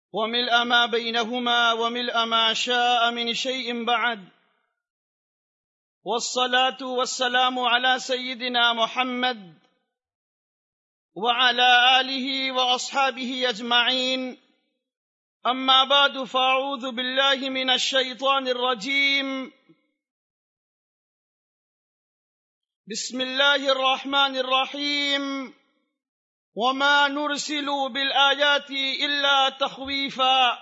وملء ما بينهما وملء ما شاء من شيء بعد والصلاة والسلام على سيدنا محمد وعلى آله وأصحابه أجمعين أما بعد فأعوذ بالله من الشيطان الرجيم بسم الله الرحمن الرحيم وما نرسل بالآيات إلا تخويفا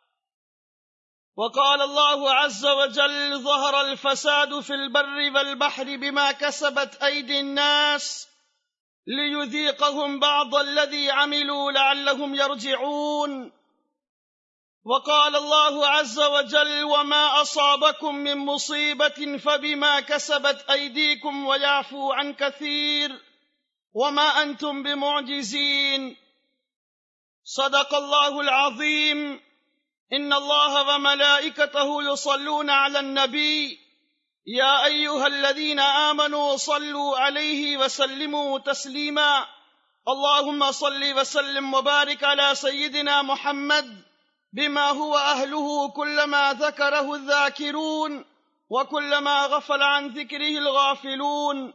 وقال الله عز وجل ظهر الفساد في البر والبحر بما كسبت أيدي الناس ليذيقهم بعض الذي عملوا لعلهم يرجعون وقال الله عز وجل وما أصابكم من مصيبة فبما كسبت أيديكم ويعفو عن كثير وما أنتم بمعجزين صدق الله العظيم إن الله وملائكته يصلون على النبي يا أيها الذين آمنوا صلوا عليه وسلموا تسليما اللهم صل وسلم وبارك على سيدنا محمد بما هو أهله كلما ذكره الذاكرون وكلما غفل عن ذكره الغافلون.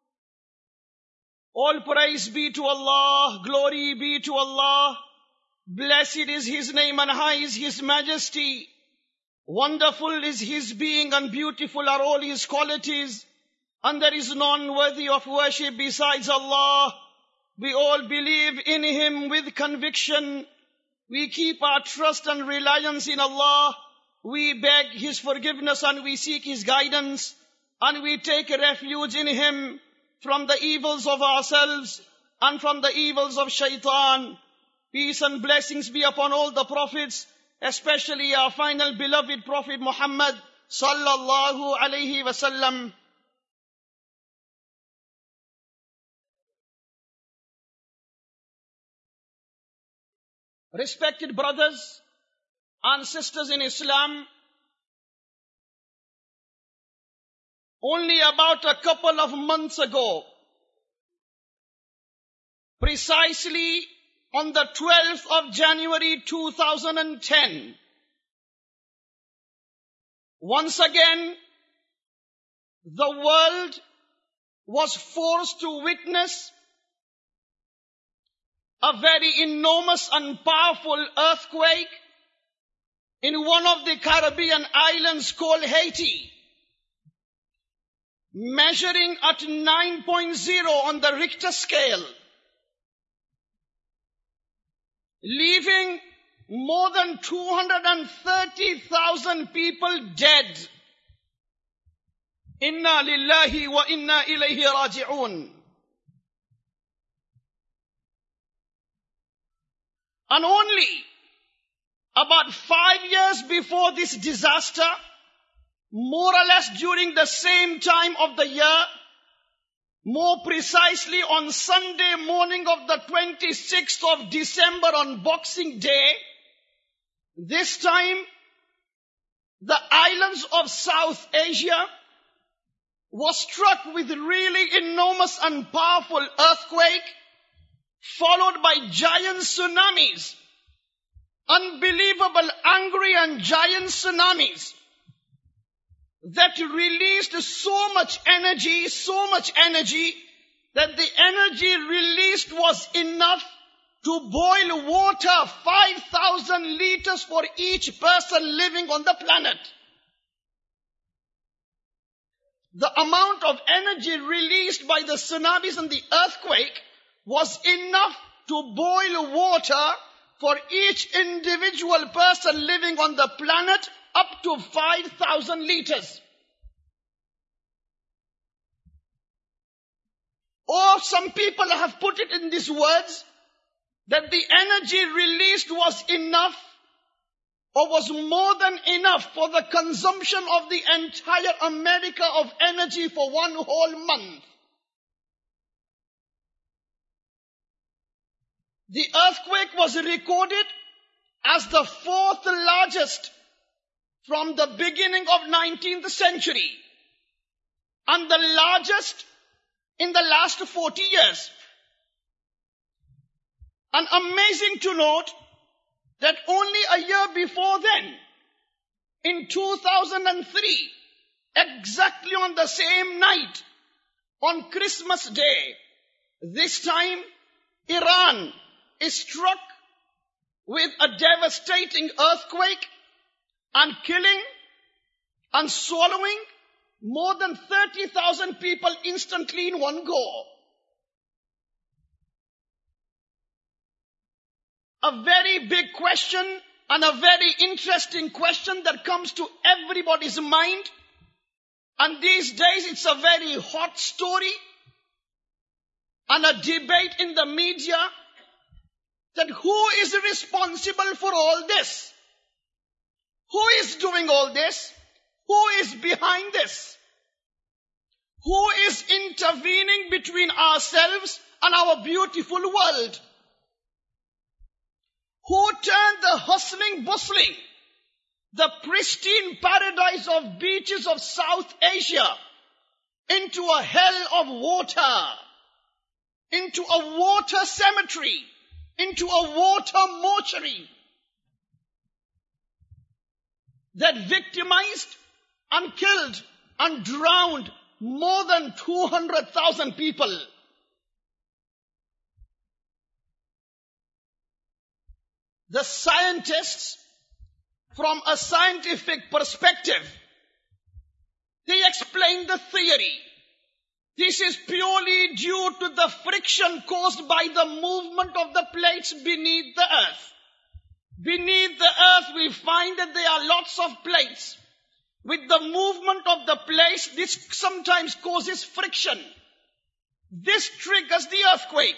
All praise be to Allah, glory be to Allah. Blessed is His name and high is His majesty. Wonderful is His being and beautiful are all His qualities. And there is none worthy of worship besides Allah. We all believe in Him with conviction. We keep our trust and reliance in Allah. We beg His forgiveness and we seek His guidance. And we take refuge in Him from the evils of ourselves and from the evils of shaitan. Peace and blessings be upon all the prophets, especially our final beloved Prophet Muhammad sallallahu alayhi wasallam. Respected brothers and sisters in Islam, only about a couple of months ago, precisely on the 12th of January 2010, once again, the world was forced to witness a very enormous and powerful earthquake in one of the Caribbean islands called Haiti, measuring at 9.0 on the Richter scale, leaving more than 230,000 people dead. Inna lillahi wa inna ilayhi raji'un. And only about 5 years before this disaster, more or less during the same time of the year, more precisely on Sunday morning of the 26th of December on Boxing Day, this time the islands of South Asia was struck with really enormous and powerful earthquake, followed by giant tsunamis, unbelievable angry and giant tsunamis that released so much energy that the energy released was enough to boil water 5,000 liters for each person living on the planet. The amount of energy released by the tsunamis and the earthquake was enough to boil water for each individual person living on the planet up to 5,000 liters. Or some people have put it in these words, that the energy released was enough or was more than enough for the consumption of the entire America of energy for one whole month. The earthquake was recorded as the fourth largest from the beginning of 19th century and the largest in the last 40 years. And amazing to note that only a year before then, in 2003, exactly on the same night, on Christmas Day, this time Iran is struck with a devastating earthquake and killing and swallowing more than 30,000 people instantly in one go. A very big question and a very interesting question that comes to everybody's mind. And these days it's a very hot story and a debate in the media that who is responsible for all this? Who is doing all this? Who is behind this? Who is intervening between ourselves and our beautiful world? Who turned the hustling, bustling, the pristine paradise of beaches of South Asia into a hell of water, into a water cemetery, into a water mortuary that victimized and killed and drowned more than 200,000 people? The scientists, from a scientific perspective, they explain the theory. This is purely due to the friction caused by the movement of the plates beneath the earth. Beneath the earth, we find that there are lots of plates. With the movement of the plates, this sometimes causes friction. This triggers the earthquake.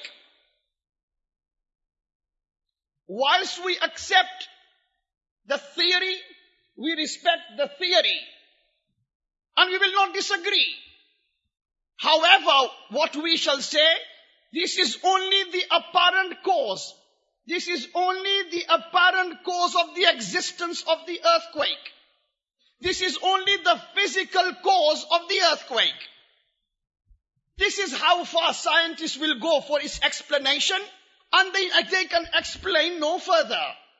Whilst we accept the theory, we respect the theory, and we will not disagree. However, what we shall say, this is only the apparent cause. This is only the apparent cause of the existence of the earthquake. This is only the physical cause of the earthquake. This is how far scientists will go for its explanation, and they can explain no further.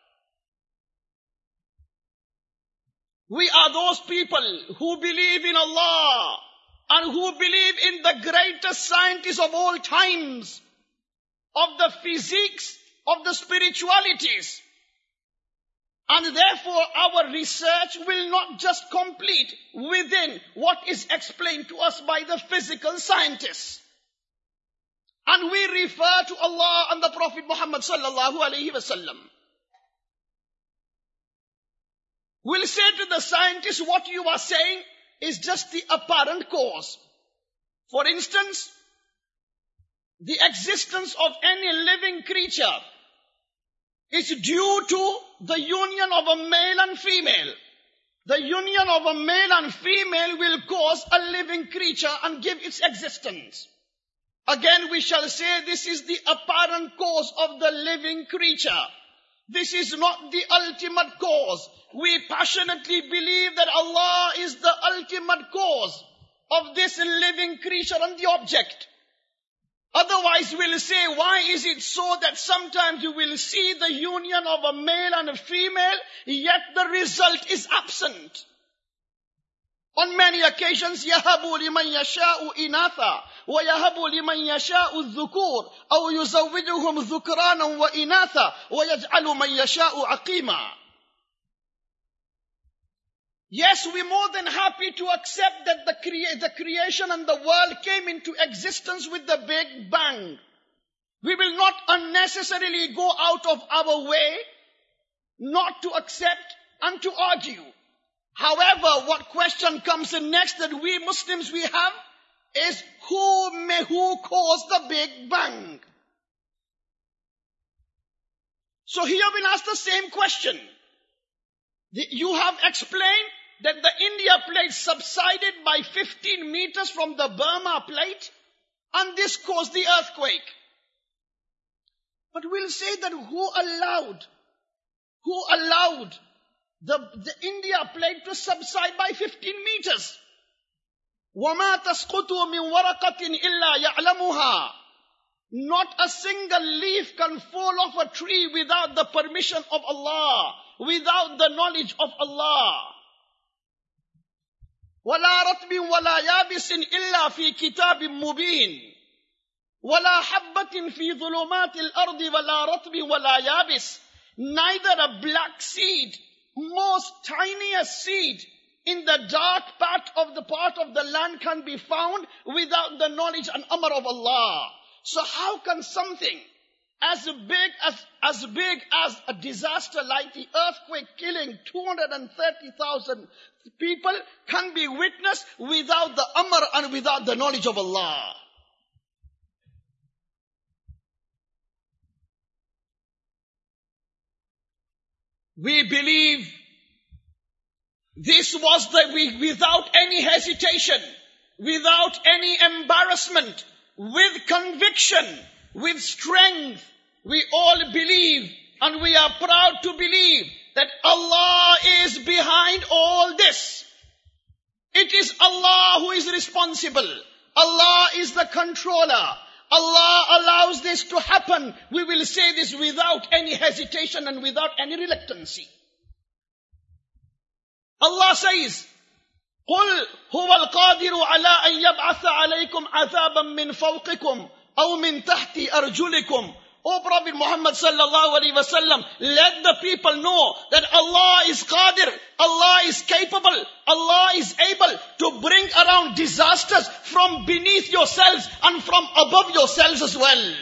We are those people who believe in Allah and who believe in the greatest scientists of all times, of the physiques, of the spiritualities. And therefore our research will not just complete within what is explained to us by the physical scientists. And we refer to Allah and the Prophet Muhammad sallallahu alaihi wasallam. We'll say to the scientists, what you are saying is just the apparent cause. For instance, the existence of any living creature is due to the union of a male and female. The union of a male and female will cause a living creature and give its existence. Again, we shall say this is the apparent cause of the living creature. This is not the ultimate cause. We passionately believe that Allah is the ultimate cause of this living creature and the object. Otherwise, we'll say, why is it so that sometimes you will see the union of a male and a female, yet the result is absent? On many occasions, يَهَبُ لِمَنْ يَشَاءُ إِنَاثًا وَيَهَبُ لِمَنْ يَشَاءُ الذُّكُورَ أَوْ يُزَوِّجُهُمْ ذُكْرَانًا وَإِنَاثًا وَيَجْعَلُ مَنْ يَشَاءُ عَقِيمًا. Yes, we're more than happy to accept that the creation and the world came into existence with the Big Bang. We will not unnecessarily go out of our way not to accept and to argue. However, what question comes in next that we Muslims we have is who caused the Big Bang? So here we'll ask the same question. You have explained that the India plate subsided by 15 meters from the Burma plate, and this caused the earthquake. But we'll say that who allowed the India plate to subside by 15 meters? وَمَا تَسْقُطُ مِنْ وَرَقَةٍ إِلَّا يَعْلَمُهَا. Not a single leaf can fall off a tree without the permission of Allah, without the knowledge of Allah. وَلَا رَطْبٍ وَلَا يَابِسٍ إِلَّا فِي كِتَابٍ مُبِينٍ وَلَا حَبَّةٍ فِي ظُلُمَاتِ الْأَرْضِ وَلَا رَطْبٍ وَلَا يَابِسٍ. Neither a black seed, most tiniest seed, in the dark part of the land can be found without the knowledge and amr of Allah. So how can something as big as a disaster like the earthquake killing 230,000 people can be witnessed without the amr and without the knowledge of Allah? We believe this was without any hesitation, without any embarrassment, with conviction, with strength. We all believe, and we are proud to believe, that Allah is behind all this. It is Allah who is responsible. Allah is the controller. Allah allows this to happen. We will say this without any hesitation and without any reluctancy. Allah says, قُلْ هُوَ الْقَادِرُ عَلَىٰ أَنْ يَبْعَثَ عَلَيْكُمْ عَذَابًا مِّن فَوْقِكُمْ أَوْ مِن تَحْتِ أَرْجُلِكُمْ. O Prophet Muhammad sallallahu alaihi wasallam, let the people know that Allah is qadir, Allah is capable, Allah is able to bring around disasters from beneath yourselves and from above yourselves as well.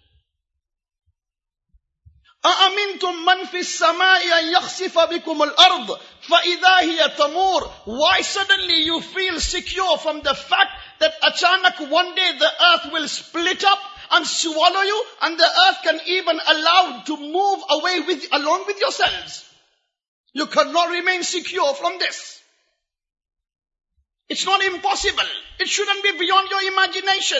أَأَمِنْتُمْ مَنْ فِي السَّمَاءِ أَنْ يَخْسِفَ بِكُمُ الْأَرْضِ فَإِذَا هِيَ تَمُورُ. Why suddenly you feel secure from the fact that achanak one day the earth will split up and swallow you, and the earth can even allow to move away along with yourselves? You cannot remain secure from this. It's not impossible. It shouldn't be beyond your imagination.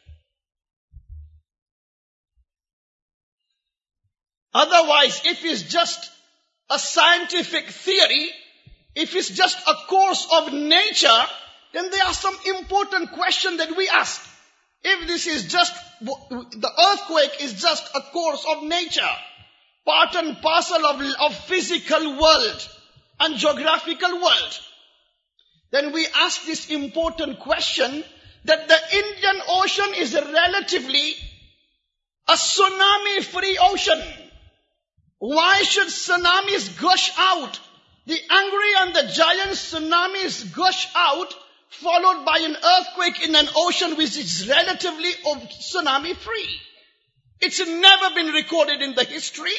Otherwise, if it's just a scientific theory, if it's just a course of nature, then there are some important questions that we ask. If this is just, the earthquake is just a course of nature, part and parcel of physical world and geographical world, then we ask this important question that the Indian Ocean is relatively a tsunami-free ocean. Why should tsunamis gush out? The angry and the giant tsunamis gush out, followed by an earthquake in an ocean which is relatively tsunami free. It's never been recorded in the history.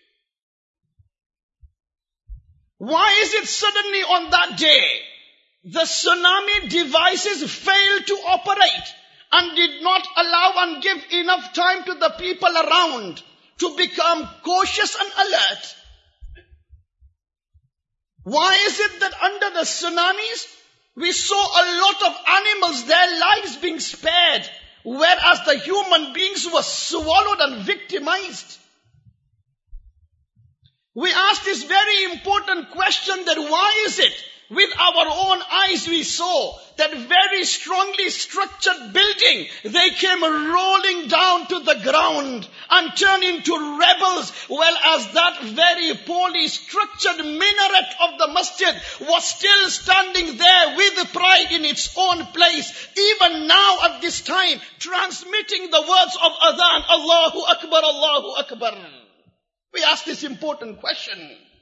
Why is it suddenly on that day the tsunami devices failed to operate and did not allow and give enough time to the people around to become cautious and alert? Why is it that under the tsunamis we saw a lot of animals, their lives being spared, whereas the human beings were swallowed and victimized? We ask this very important question, that why is it with our own eyes we saw that very strongly structured building, they came rolling down to the ground and turned into rebels, whereas that very poorly structured minaret of the masjid was still standing there with pride in its own place, even now at this time, transmitting the words of adhan, Allahu Akbar, Allahu Akbar. We ask this important question.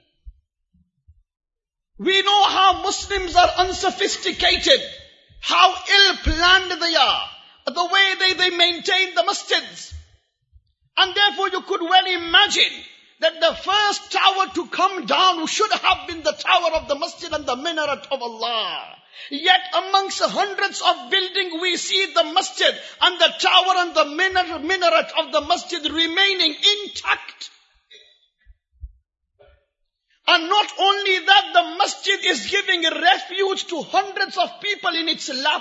We know how Muslims are unsophisticated, how ill-planned they are, the way they maintain the masjids. And therefore you could well imagine that the first tower to come down should have been the tower of the masjid and the minaret of Allah. Yet amongst hundreds of buildings we see the masjid and the tower and the minaret of the masjid remaining intact. And not only that, the masjid is giving refuge to hundreds of people in its lap.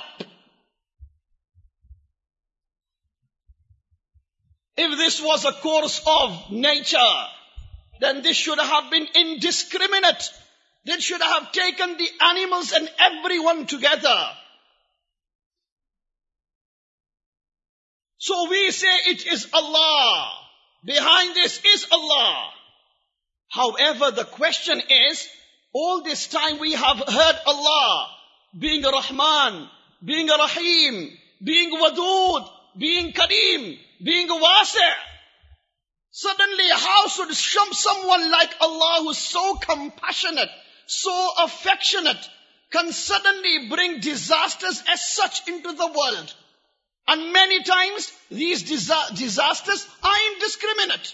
If this was a course of nature, then this should have been indiscriminate. This should have taken the animals and everyone together. So we say it is Allah. Behind this is Allah. However, the question is, all this time we have heard Allah being a Rahman, being a Rahim, being Wadud, being Kareem, being Wasi'. Suddenly, how should someone like Allah who's so compassionate, so affectionate, can suddenly bring disasters as such into the world? And many times, these disasters are indiscriminate.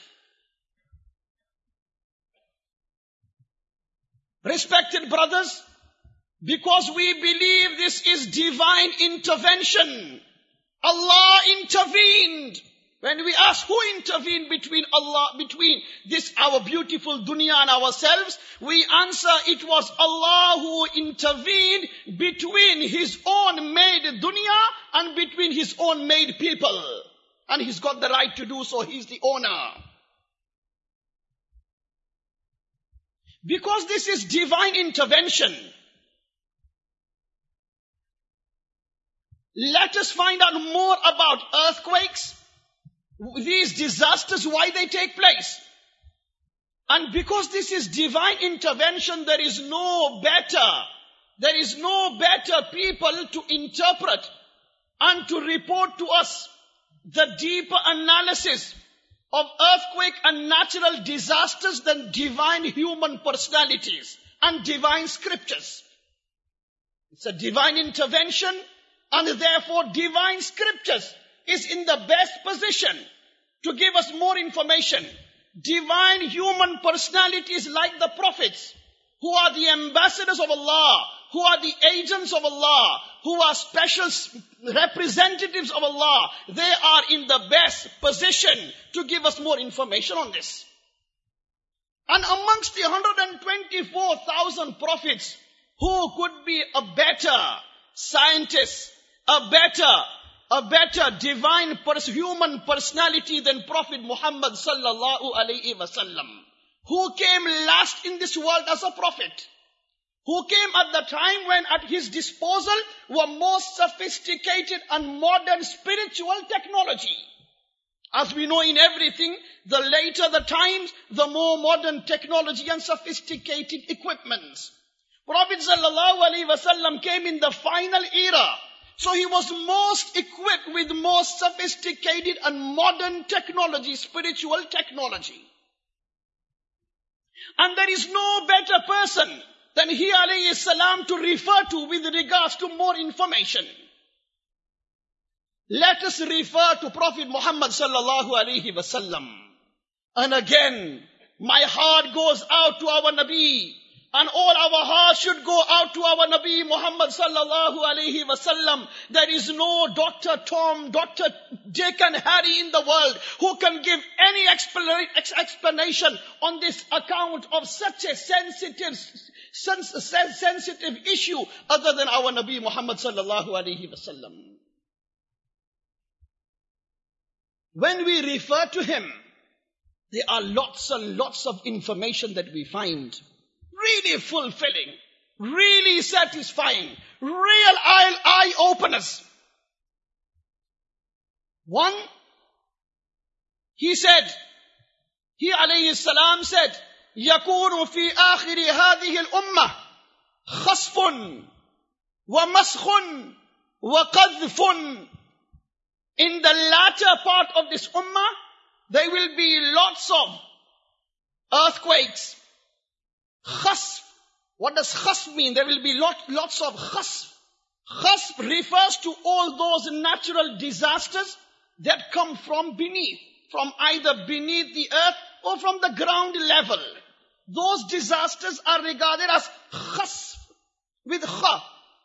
Respected brothers, because we believe this is divine intervention, Allah intervened. When we ask who intervened between this our beautiful dunya and ourselves, we answer it was Allah who intervened between His own made dunya and between His own made people. And He's got the right to do so. He's the owner. Because this is divine intervention, let us find out more about earthquakes, these disasters, why they take place. And because this is divine intervention, there is no better people to interpret and to report to us the deeper analysis of earthquake and natural disasters than divine human personalities and divine scriptures. It's a divine intervention, and therefore divine scriptures is in the best position to give us more information. Divine human personalities like the prophets, who are the ambassadors of Allah, who are the agents of Allah, who are special representatives of Allah, they are in the best position to give us more information on this. And amongst the 124,000 prophets, who could be a better scientist, a better divine human personality than Prophet Muhammad sallallahu alaihi wasallam, who came last in this world as a prophet, who came at the time when at his disposal were more sophisticated and modern spiritual technology. As we know in everything, the later the times, the more modern technology and sophisticated equipments. Prophet sallallahu alaihi wasallam came in the final era. So he was most equipped with more sophisticated and modern technology, spiritual technology. And there is no better person than he alayhi salam to refer to with regards to more information. Let us refer to Prophet Muhammad sallallahu alaihi wasallam. And again, my heart goes out to our Nabi. And all our hearts should go out to our Nabi Muhammad sallallahu alaihi wasallam. There is no Dr. Tom, Dr. Dick and Harry in the world who can give any explanation on this account of such a sensitive issue other than our Nabi Muhammad sallallahu alaihi wasallam. When we refer to him, there are lots and lots of information that we find. Really fulfilling, really satisfying, real eye openers. One, he alayhi salam said, يَكُونُ فِي آخِرِ هَذِهِ الْأُمَّةِ خَصْفٌ وَمَسْخٌ وَقَذْفٌ. In the latter part of this ummah, there will be lots of earthquakes. Khasf. What does khasf mean? There will be lots of khasf. Khasf refers to all those natural disasters that come from beneath, from either beneath the earth or from the ground level. Those disasters are regarded as khasf, with kha.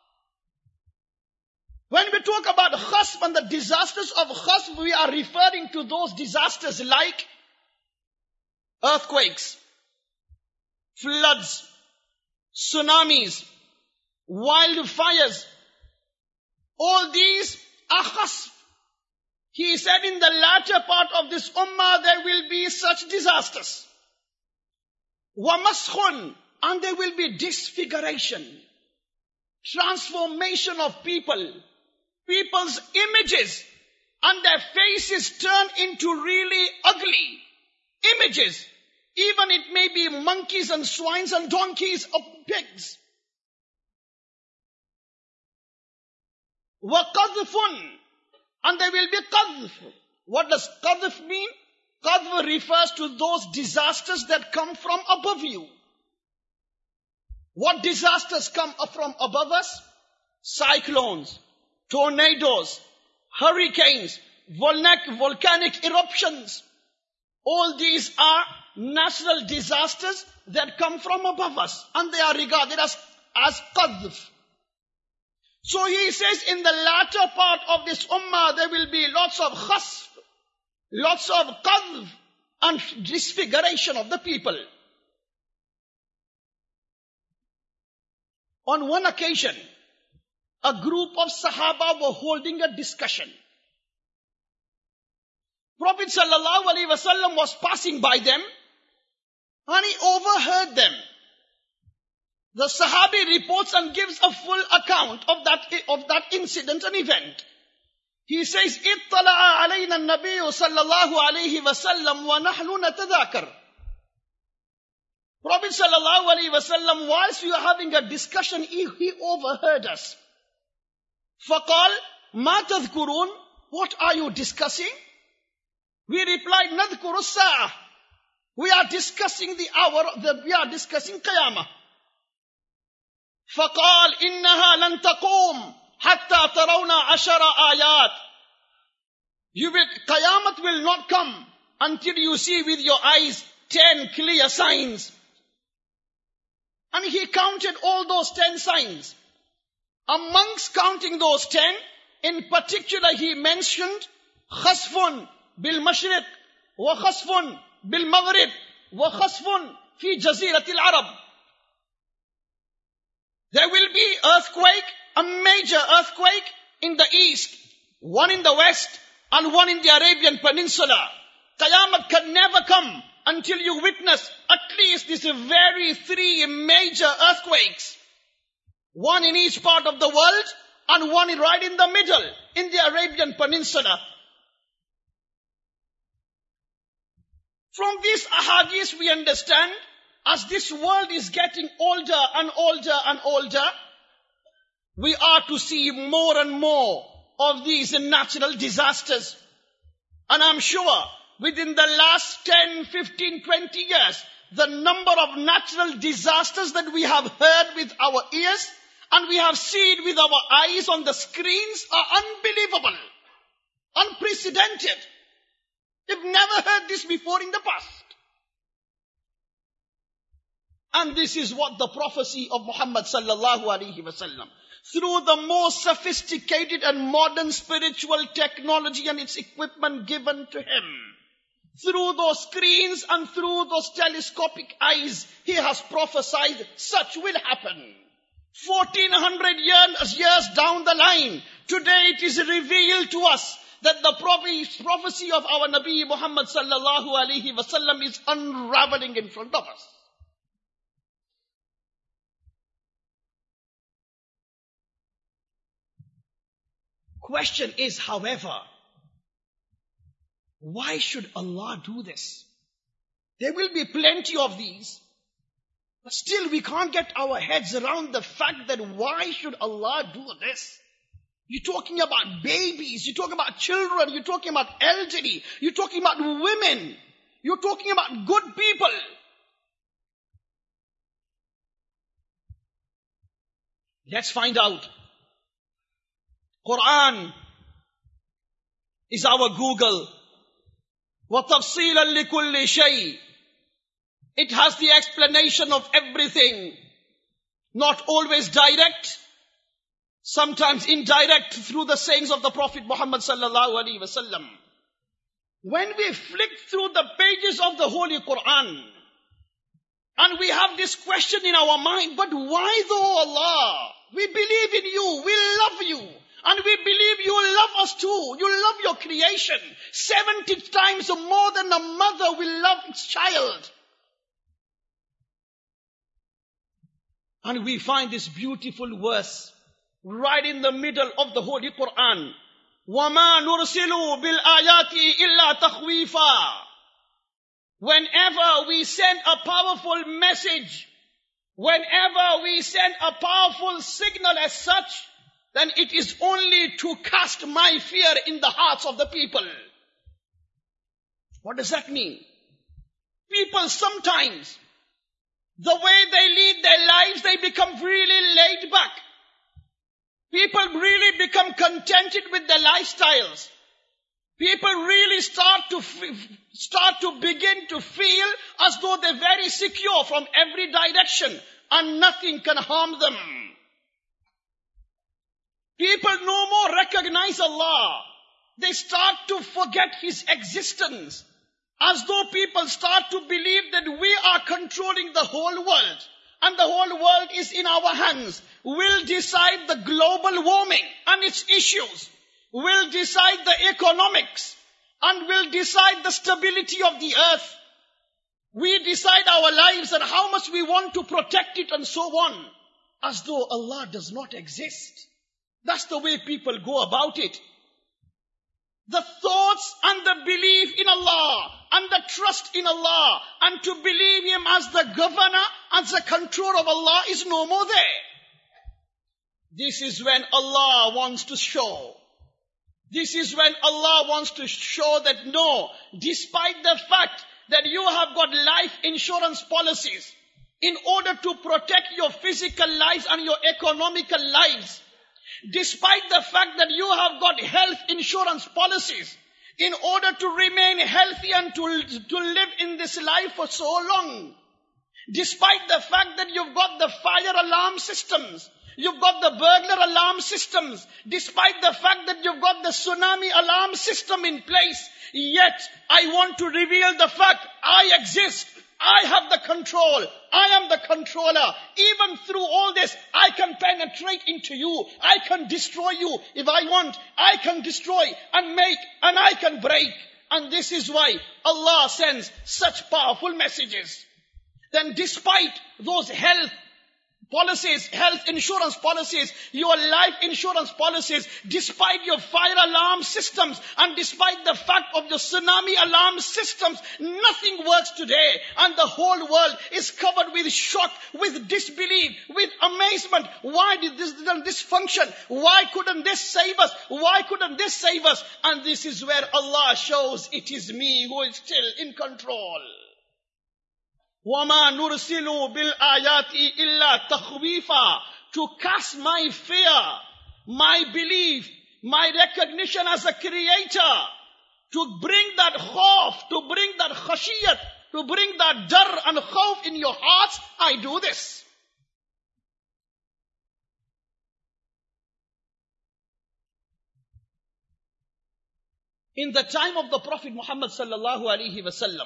When we talk about khasf and the disasters of khasf, we are referring to those disasters like earthquakes, floods, tsunamis, wildfires. All these are khasf. He said in the latter part of this ummah there will be such disasters. وَمَسْخٌ, and there will be disfiguration, transformation of people's images and their faces turn into really ugly images. Even it may be monkeys and swines and donkeys or pigs. وَقَذْفٌ, and there will be qadhf. What does qadhf mean? Qadhf refers to those disasters that come from above you. What disasters come from above us? Cyclones, tornadoes, hurricanes, volcanic eruptions. All these are natural disasters that come from above us, and they are regarded as qadhf. So he says in the latter part of this ummah there will be lots of khasf, lots of qadhf and disfiguration of the people. On one occasion, a group of Sahaba were holding a discussion. Prophet ﷺ was passing by them and he overheard them. The Sahabi reports and gives a full account of that incident and event. He says, اطلع علينا النبي صلى الله عليه وسلم ونحن نتذاكر. Prophet sallallahu alaihi wasallam, whilst we were having a discussion, he overheard us. فقال ما تذكرون? What are you discussing? We replied, نذكر الساعة. We are discussing the hour, we are discussing Qiyamah. فقال إنها لن تقوم حتى ترون 10 آيات. Qiyamah will not come until you see with your eyes 10 clear signs. And he counted all those 10 signs. Amongst counting those 10, in particular he mentioned khasfun bil mashriq wa khasfun bil maghrib wa khasfun fi jaziratil arab. There will be earthquake, a major earthquake in the east, one in the west, and one in the Arabian Peninsula. Qiyamah can never come until you witness at least these 3 major earthquakes. One in each part of the world and one right in the middle, in the Arabian Peninsula. From these ahadith we understand, as this world is getting older and older and older, we are to see more and more of these natural disasters. And I'm sure within the last 10, 15, 20 years, the number of natural disasters that we have heard with our ears and we have seen with our eyes on the screens are unbelievable, unprecedented. We've never heard this before in the past. And this is what the prophecy of Muhammad sallallahu alaihi wasallam, through the most sophisticated and modern spiritual technology and its equipment given to him, through those screens and through those telescopic eyes, he has prophesied such will happen. 1400 years down the line, today it is revealed to us that the prophecy of our Nabi Muhammad sallallahu alaihi wasallam is unraveling in front of us. Question is, however, why should Allah do this? There will be plenty of these, but still we can't get our heads around the fact that why should Allah do this? You're talking about babies, you're talking about children, you're talking about elderly, you're talking about women, you're talking about good people. Let's find out. Quran is our Google. وَتَفْصِيلًا لِكُلِّ شَيْءٍ. It has the explanation of everything. Not always direct, sometimes indirect through the sayings of the Prophet Muhammad sallallahu alaihi wasallam. When we flick through the pages of the Holy Quran, and we have this question in our mind, but why though Allah? We believe in you, we love you, and we believe you love us too. You love your creation 70 times more than a mother will love its child. And we find this beautiful verse right in the middle of the Holy Quran. وَمَا نُرْسِلُ بِالْآيَاتِ إِلَّا تَخْوِيفًا. Whenever we send a powerful message, whenever we send a powerful signal as such, then it is only to cast my fear in the hearts of the people. What does that mean? People sometimes, the way they lead their lives, they become really laid back. People really become contented with their lifestyles. People really start to begin to feel as though they're very secure from every direction and nothing can harm them. People no more recognize Allah. They start to forget His existence. As though people start to believe that we are controlling the whole world. And the whole world is in our hands. We'll decide the global warming and its issues. We'll decide the economics. And we'll decide the stability of the earth. We decide our lives and how much we want to protect it and so on. As though Allah does not exist. That's the way people go about it. The thoughts and the belief in Allah and the trust in Allah and to believe Him as the governor, as the controller of Allah is no more there. This is when Allah wants to show. This is when Allah wants to show that no, despite the fact that you have got life insurance policies in order to protect your physical lives and your economical lives, despite the fact that you have got health insurance policies in order to remain healthy and to live in this life for so long, despite the fact that you've got the fire alarm systems, you've got the burglar alarm systems, despite the fact that you've got the tsunami alarm system in place, yet I want to reveal the fact I exist. I have the control. I am the controller. Even through all this, I can penetrate into you. I can destroy you. If I want, I can destroy and make and I can break. And this is why Allah sends such powerful messages. Then despite those health policies, health insurance policies, your life insurance policies, despite your fire alarm systems, and despite the fact of your tsunami alarm systems, nothing works today. And the whole world is covered with shock, with disbelief, with amazement. Why did this function? Why couldn't this save us? Why couldn't this save us? And this is where Allah shows it is me who is still in control. وَمَا نُرْسِلُ بِالْآيَاتِ إِلَّا تَخْوِيفًا. To cast my fear, my belief, my recognition as a creator, to bring that khawf, to bring that khashiyat, to bring that dar and khawf in your hearts, I do this. In the time of the Prophet Muhammad sallallahu alaihi wasallam,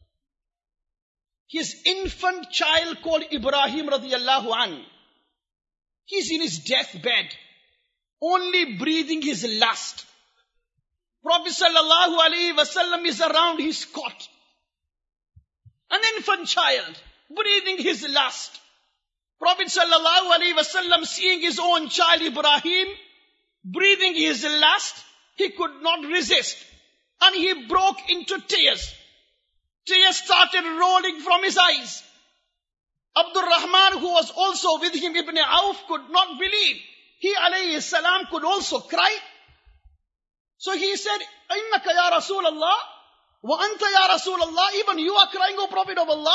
his infant child called Ibrahim radiyallahu an, he's in his deathbed, only breathing his last. Prophet sallallahu alaihi wasallam is around his cot. An infant child, breathing his last. Prophet sallallahu alaihi wasallam, seeing his own child Ibrahim, breathing his last, he could not resist. And he broke into tears. Tears started rolling from his eyes. Abdul Rahman, who was also with him, Ibn Auf, could not believe. He alayhi salam could also cry. So he said, Innaka ya Rasulallah, wa anta ya Rasulallah, even you are crying, O Prophet of Allah.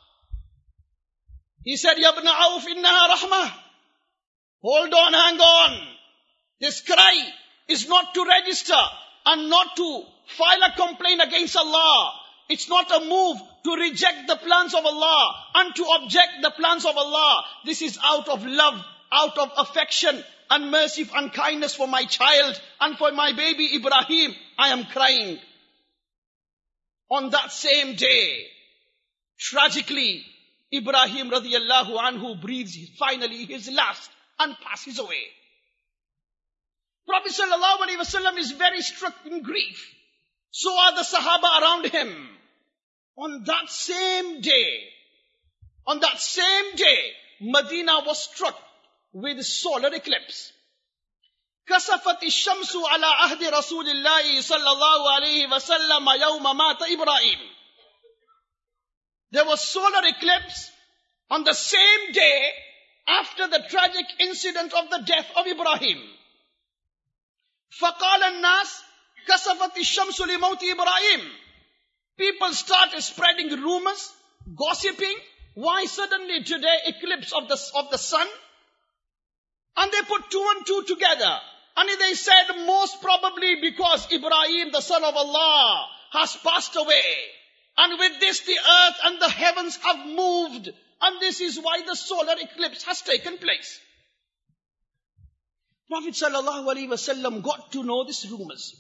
He said, Ya Ibn Auf, innaha rahmah. Hold on, hang on. This cry is not to register and not to file a complaint against Allah. It's not a move to reject the plans of Allah and to object the plans of Allah. This is out of love, out of affection and mercy and kindness for my child and for my baby Ibrahim. I am crying. On that same day, tragically, Ibrahim radiyallahu anhu breathes finally his last and passes away. Prophet sallallahu alaihi wasallam is very struck in grief. So are the Sahaba around him. On that same day, Medina was struck with solar eclipse. كسفت الشمس على عهد رسول الله صلى الله عليه وسلم يوم مات إبراهيم. There was solar eclipse on the same day after the tragic incident of the death of Ibrahim. فقال الناس كسفت الشمس لموت إبراهيم. People started spreading rumors, gossiping. Why suddenly today eclipse of the sun? And they put two and two together. And they said most probably because Ibrahim, the son of Allah, has passed away. And with this the earth and the heavens have moved. And this is why the solar eclipse has taken place. Prophet sallallahu alaihi wasallam got to know these rumors.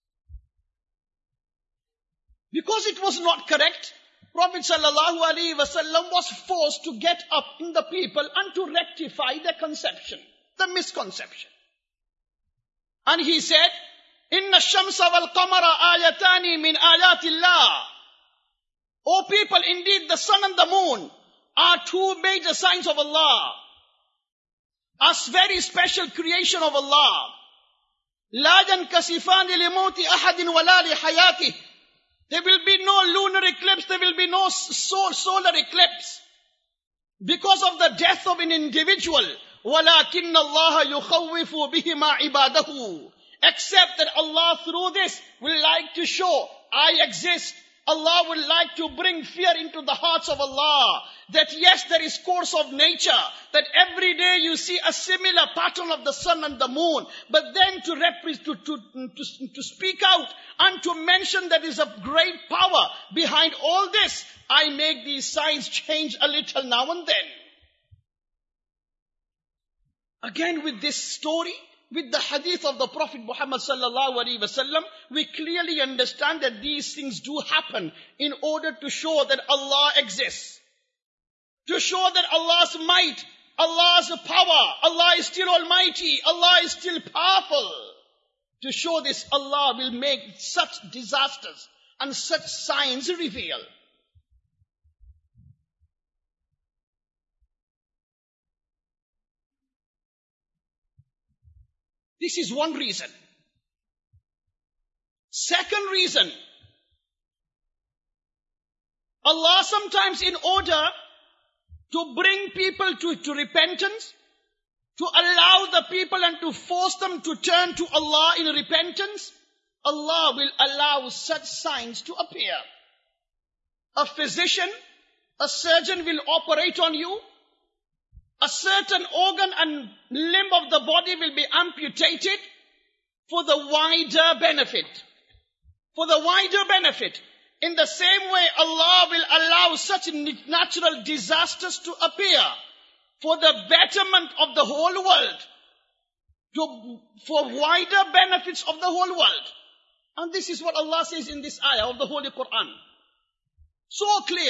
Because it was not correct, Prophet sallallahu alaihi wasallam was forced to get up in the people and to rectify their conception, the misconception. And he said, Inna shamsa wal qamara ayatani min ayatillah. O people, indeed the sun and the moon are two major signs of Allah. A very special creation of Allah. La yankasifani li mawti ahadin wala li hayatih. There will be no lunar eclipse, there will be no solar eclipse because of the death of an individual. وَلَكِنَّ اللَّهَ يُخَوِّفُ بِهِمَا عِبَادَهُ. Except that Allah through this will like to show, I exist. Allah will like to bring fear into the hearts of Allah. That yes, there is course of nature. That every day you see a similar pattern of the sun and the moon. But then to speak out and to mention that is a great power behind all this, I make these signs change a little now and then. Again with this story, with the hadith of the Prophet Muhammad sallallahu alaihi wasallam, we clearly understand that these things do happen in order to show that Allah exists. To show that Allah's might, Allah's power, Allah is still almighty, Allah is still powerful. To show this, Allah will make such disasters and such signs reveal. This is one reason. Second reason, Allah sometimes in order to bring people to repentance, to allow the people and to force them to turn to Allah in repentance, Allah will allow such signs to appear. A physician, a surgeon will operate on you. A certain organ and limb of the body will be amputated for the wider benefit. For the wider benefit. In the same way, Allah will allow such natural disasters to appear for the betterment of the whole world. For wider benefits of the whole world. And this is what Allah says in this ayah of the Holy Quran. So clear.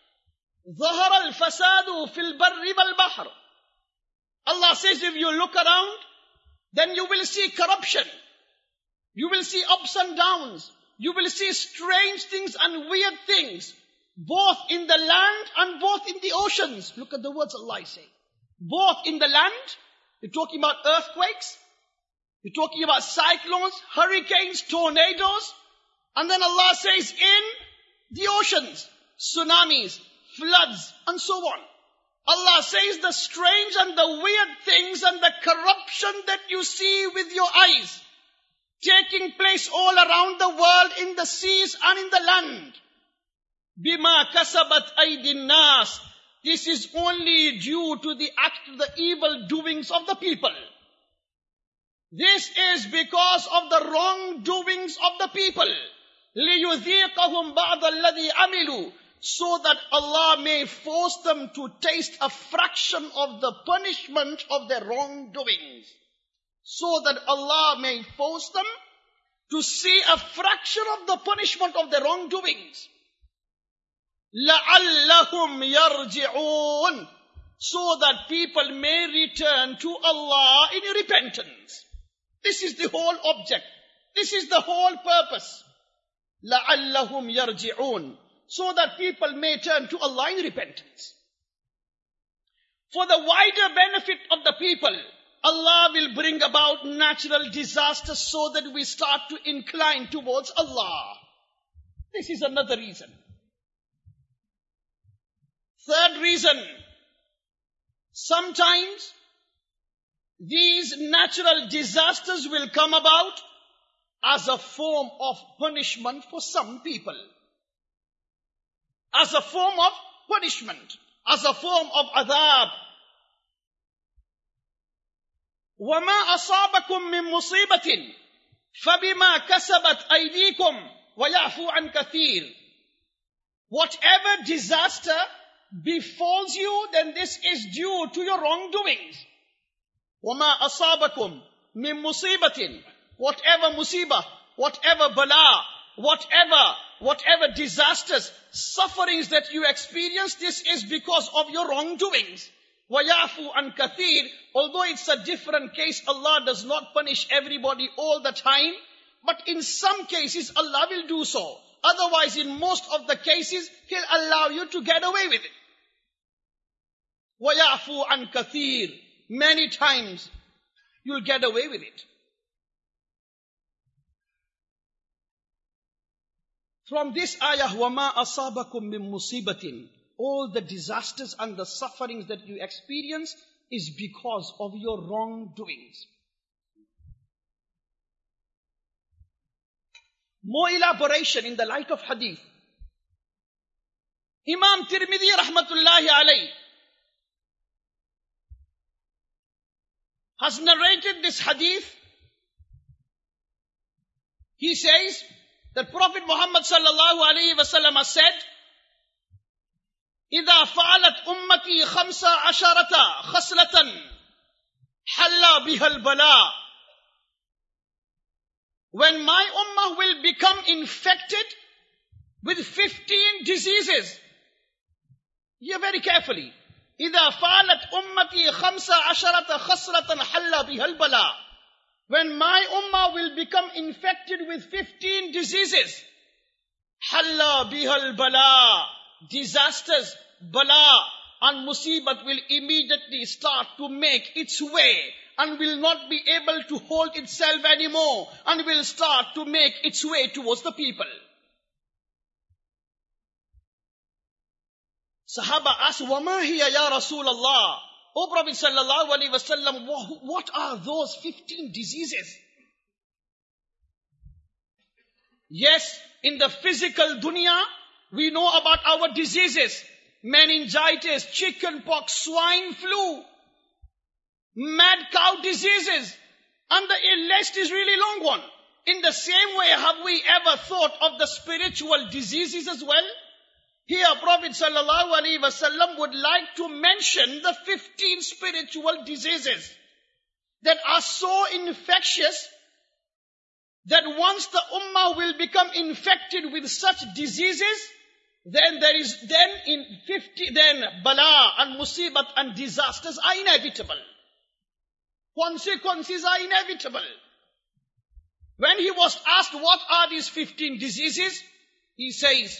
ظهر الفساد في البر والبحر. Allah says if you look around, then you will see corruption. You will see ups and downs. You will see strange things and weird things, both in the land and both in the oceans. Look at the words Allah is saying. Both in the land, you're talking about earthquakes, you're talking about cyclones, hurricanes, tornadoes, and then Allah says in the oceans, tsunamis, floods, and so on. Allah says the strange and the weird things and the corruption that you see with your eyes taking place all around the world in the seas and in the land. Bima kasabat aydin nas. This is only due to the evil doings of the people. This is because of the wrongdoings of the people. لِيُذِيقَهُمْ بَعْضَ الَّذِي عَمِلُوا. So that Allah may force them to taste a fraction of the punishment of their wrongdoings. So that Allah may force them to see a fraction of the punishment of their wrongdoings. لَعَلَّهُمْ يَرْجِعُونَ. So that people may return to Allah in repentance. This is the whole object. This is the whole purpose. لَعَلَّهُمْ يَرْجِعُونَ. So that people may turn to Allah in repentance. For the wider benefit of the people, Allah will bring about natural disasters so that we start to incline towards Allah. This is another reason. Third reason, sometimes these natural disasters will come about as a form of punishment for some people. As a form of punishment, as a form of adhab. وَمَا أَصَابَكُم مِّن مُّصِيبَةٍ فَبِمَا كَسَبَتْ أَيْدِيكُمْ وَيَعْفُو عَنْ كَثِيرٍ. Whatever disaster befalls you, then this is due to your wrongdoings. وَمَا أَصَابَكُم مِّن مُّصِيبَةٍ. Whatever musibah, whatever bala, whatever disasters, sufferings that you experience, this is because of your wrongdoings. وَيَعْفُو عَنْ كَثِيرٍ. Although it's a different case, Allah does not punish everybody all the time, but in some cases Allah will do so. Otherwise, in most of the cases, He'll allow you to get away with it. وَيَعْفُو عَنْ كَثِيرٍ. Many times, you'll get away with it. From this ayah, وَمَا أَصَابَكُم مِّن مُّصِيبَةٍ, all the disasters and the sufferings that you experience is because of your wrongdoings. More elaboration in the light of hadith. Imam Tirmidhi rahmatullahi alayhi has narrated this hadith. He says that Prophet Muhammad sallallahu alayhi wa sallam has said, إِذَا فَعَلَتْ أُمَّتِي 15 خَصْلَةً حَلَّ بِهَا الْبَلَاءُ. When my ummah will become infected with 15 diseases, hear very carefully, إِذَا فَعَلَتْ أُمَّتِي 15 خَصْلَةً حَلَّ بِهَا الْبَلَاءُ. When my ummah will become infected with 15 diseases, حَلَّ بِهَا الْبَلَاءُ. Disasters, bala and musibat will immediately start to make its way and will not be able to hold itself anymore and will start to make its way towards the people. Sahaba asked, وَمَا هِيَ يَا رَسُولَ اللَّهِ. O Prophet sallallahu alaihi wasallam, what are those 15 diseases? Yes, in the physical dunya, we know about our diseases. Meningitis, chickenpox, swine flu, mad cow diseases. And the list is really long one. In the same way, have we ever thought of the spiritual diseases as well? Here, Prophet sallallahu alaihi wasallam would like to mention the 15 spiritual diseases that are so infectious that once the ummah will become infected with such diseases, then bala and musibat and disasters are inevitable. Consequences are inevitable. When he was asked what are these 15 diseases, he says,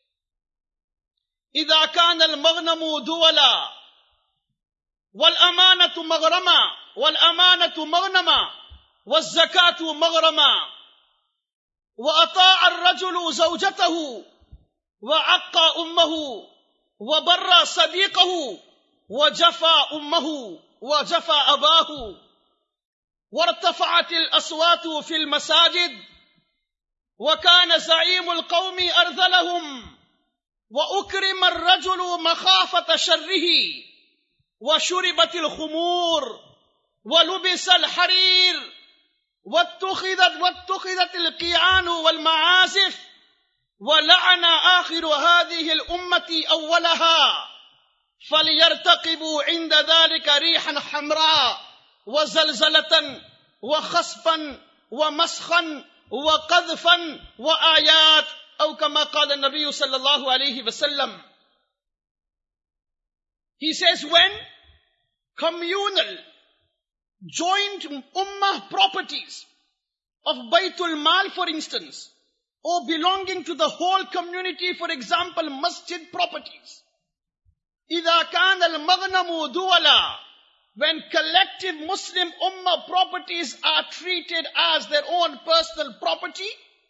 إِذَا كَانَ الْمَغْنَمُ دُوَلًا وَالْأَمَانَةُ مَغْرَمًا وَالْأَمَانَةُ مَغْنَمًا وَالزَّكَاةُ مَغْرَمًا وَأَطَاعَ الرَّجُلُ زَوْجَتَهُ وَعَقَّ أُمَّهُ وَبَرَّ صَدِيقَهُ وَجَفَى أُمَّهُ وَجَفَى أَبَاهُ وَارْتَفَعَتِ الْأَصْوَاتُ فِي الْمَسَاجِدِ وَكَانَ زَعِيمُ الْقَوْمِ أَرْذَلَهُمْ وَأُكْرِمَ الرَّجُلُ مَخَافَةَ شَرِّهِ وَشُرِبَتِ الْخُمُورِ وَلُبِسَ الْحَرِيرِ وَاتُّخِذَتِ الْقِيعَانُ وَالْمَعَازِفِ وَلَعَنَ آخِرُ هَذِهِ الْأُمَّةِ أَوَّلَهَا فَلْيَرْتَقِبُوا عِنْدَ ذَلِكَ رِيحًا حَمْرَاءَ وَزَلْزَلَةً وَخَسْفًا وَمَسْخًا وَقَذْفًا وَآيَاتٍ أو كما قال النبي صلى الله عليه وسلم. He says when communal, joint ummah properties of Baytul Mal, for instance, or belonging to the whole community, for example, masjid properties, إذا كان المغنم دولا, when collective Muslim ummah properties are treated as their own personal property,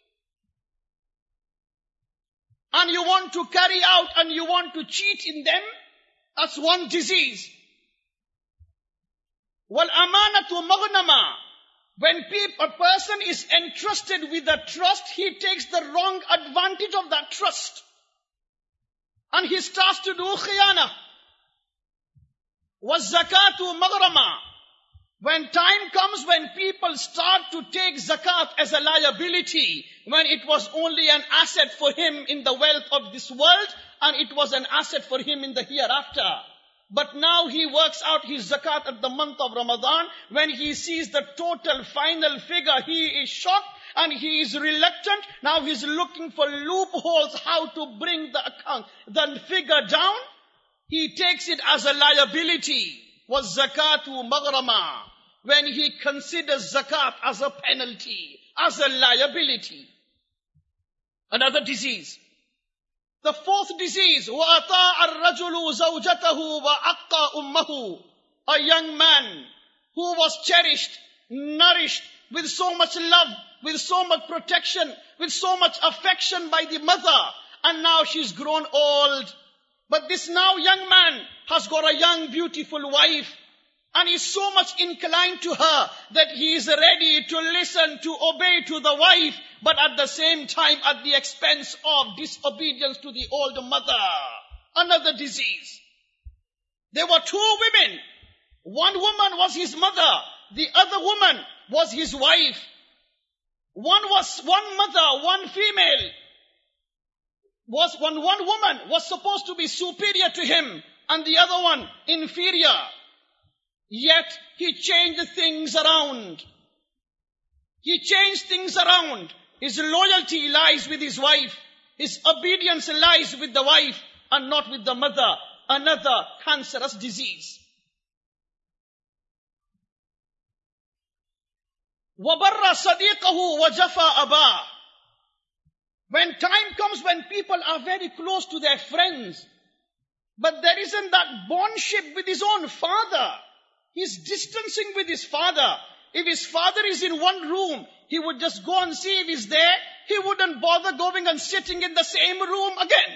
and you want to carry out and you want to cheat in them, that's one disease. Wal amanatu maghnama. When a person is entrusted with a trust, he takes the wrong advantage of that trust. And he starts to do khiyana. Was zakatu maghrama. When time comes when people start to take zakat as a liability, when it was only an asset for him in the wealth of this world, and it was an asset for him in the hereafter. But now he works out his zakat at the month of Ramadan. When he sees the total final figure, he is shocked and he is reluctant. Now he's looking for loopholes how to bring the figure down. He takes it as a liability. Was zakatu maghrama. When he considers zakat as a penalty, as a liability. Another disease. The fourth disease, وَأَطَاعَ الرَّجُلُ زَوْجَتَهُ وَأَقَّى أُمَّهُ. A young man who was cherished, nourished with so much love, with so much protection, with so much affection by the mother, and now she's grown old. But this now young man has got a young, beautiful wife, and is so much inclined to her that he is ready to listen, to obey to the wife, but at the same time at the expense of disobedience to the older mother. Another disease. There were two women. One woman was his mother. The other woman was his wife. One mother, one female. One woman was supposed to be superior to him, and the other one inferior. Yet he changed things around. He changed things around. His loyalty lies with his wife. His obedience lies with the wife and not with the mother. Another cancerous disease. وَبَرَّ صَدِيقَهُ وَجَفَى أَبَاهُ. When time comes when people are very close to their friends, but there isn't that bondship with his own father. He's distancing with his father. If his father is in one room, he would just go and see if he's there. He wouldn't bother going and sitting in the same room again.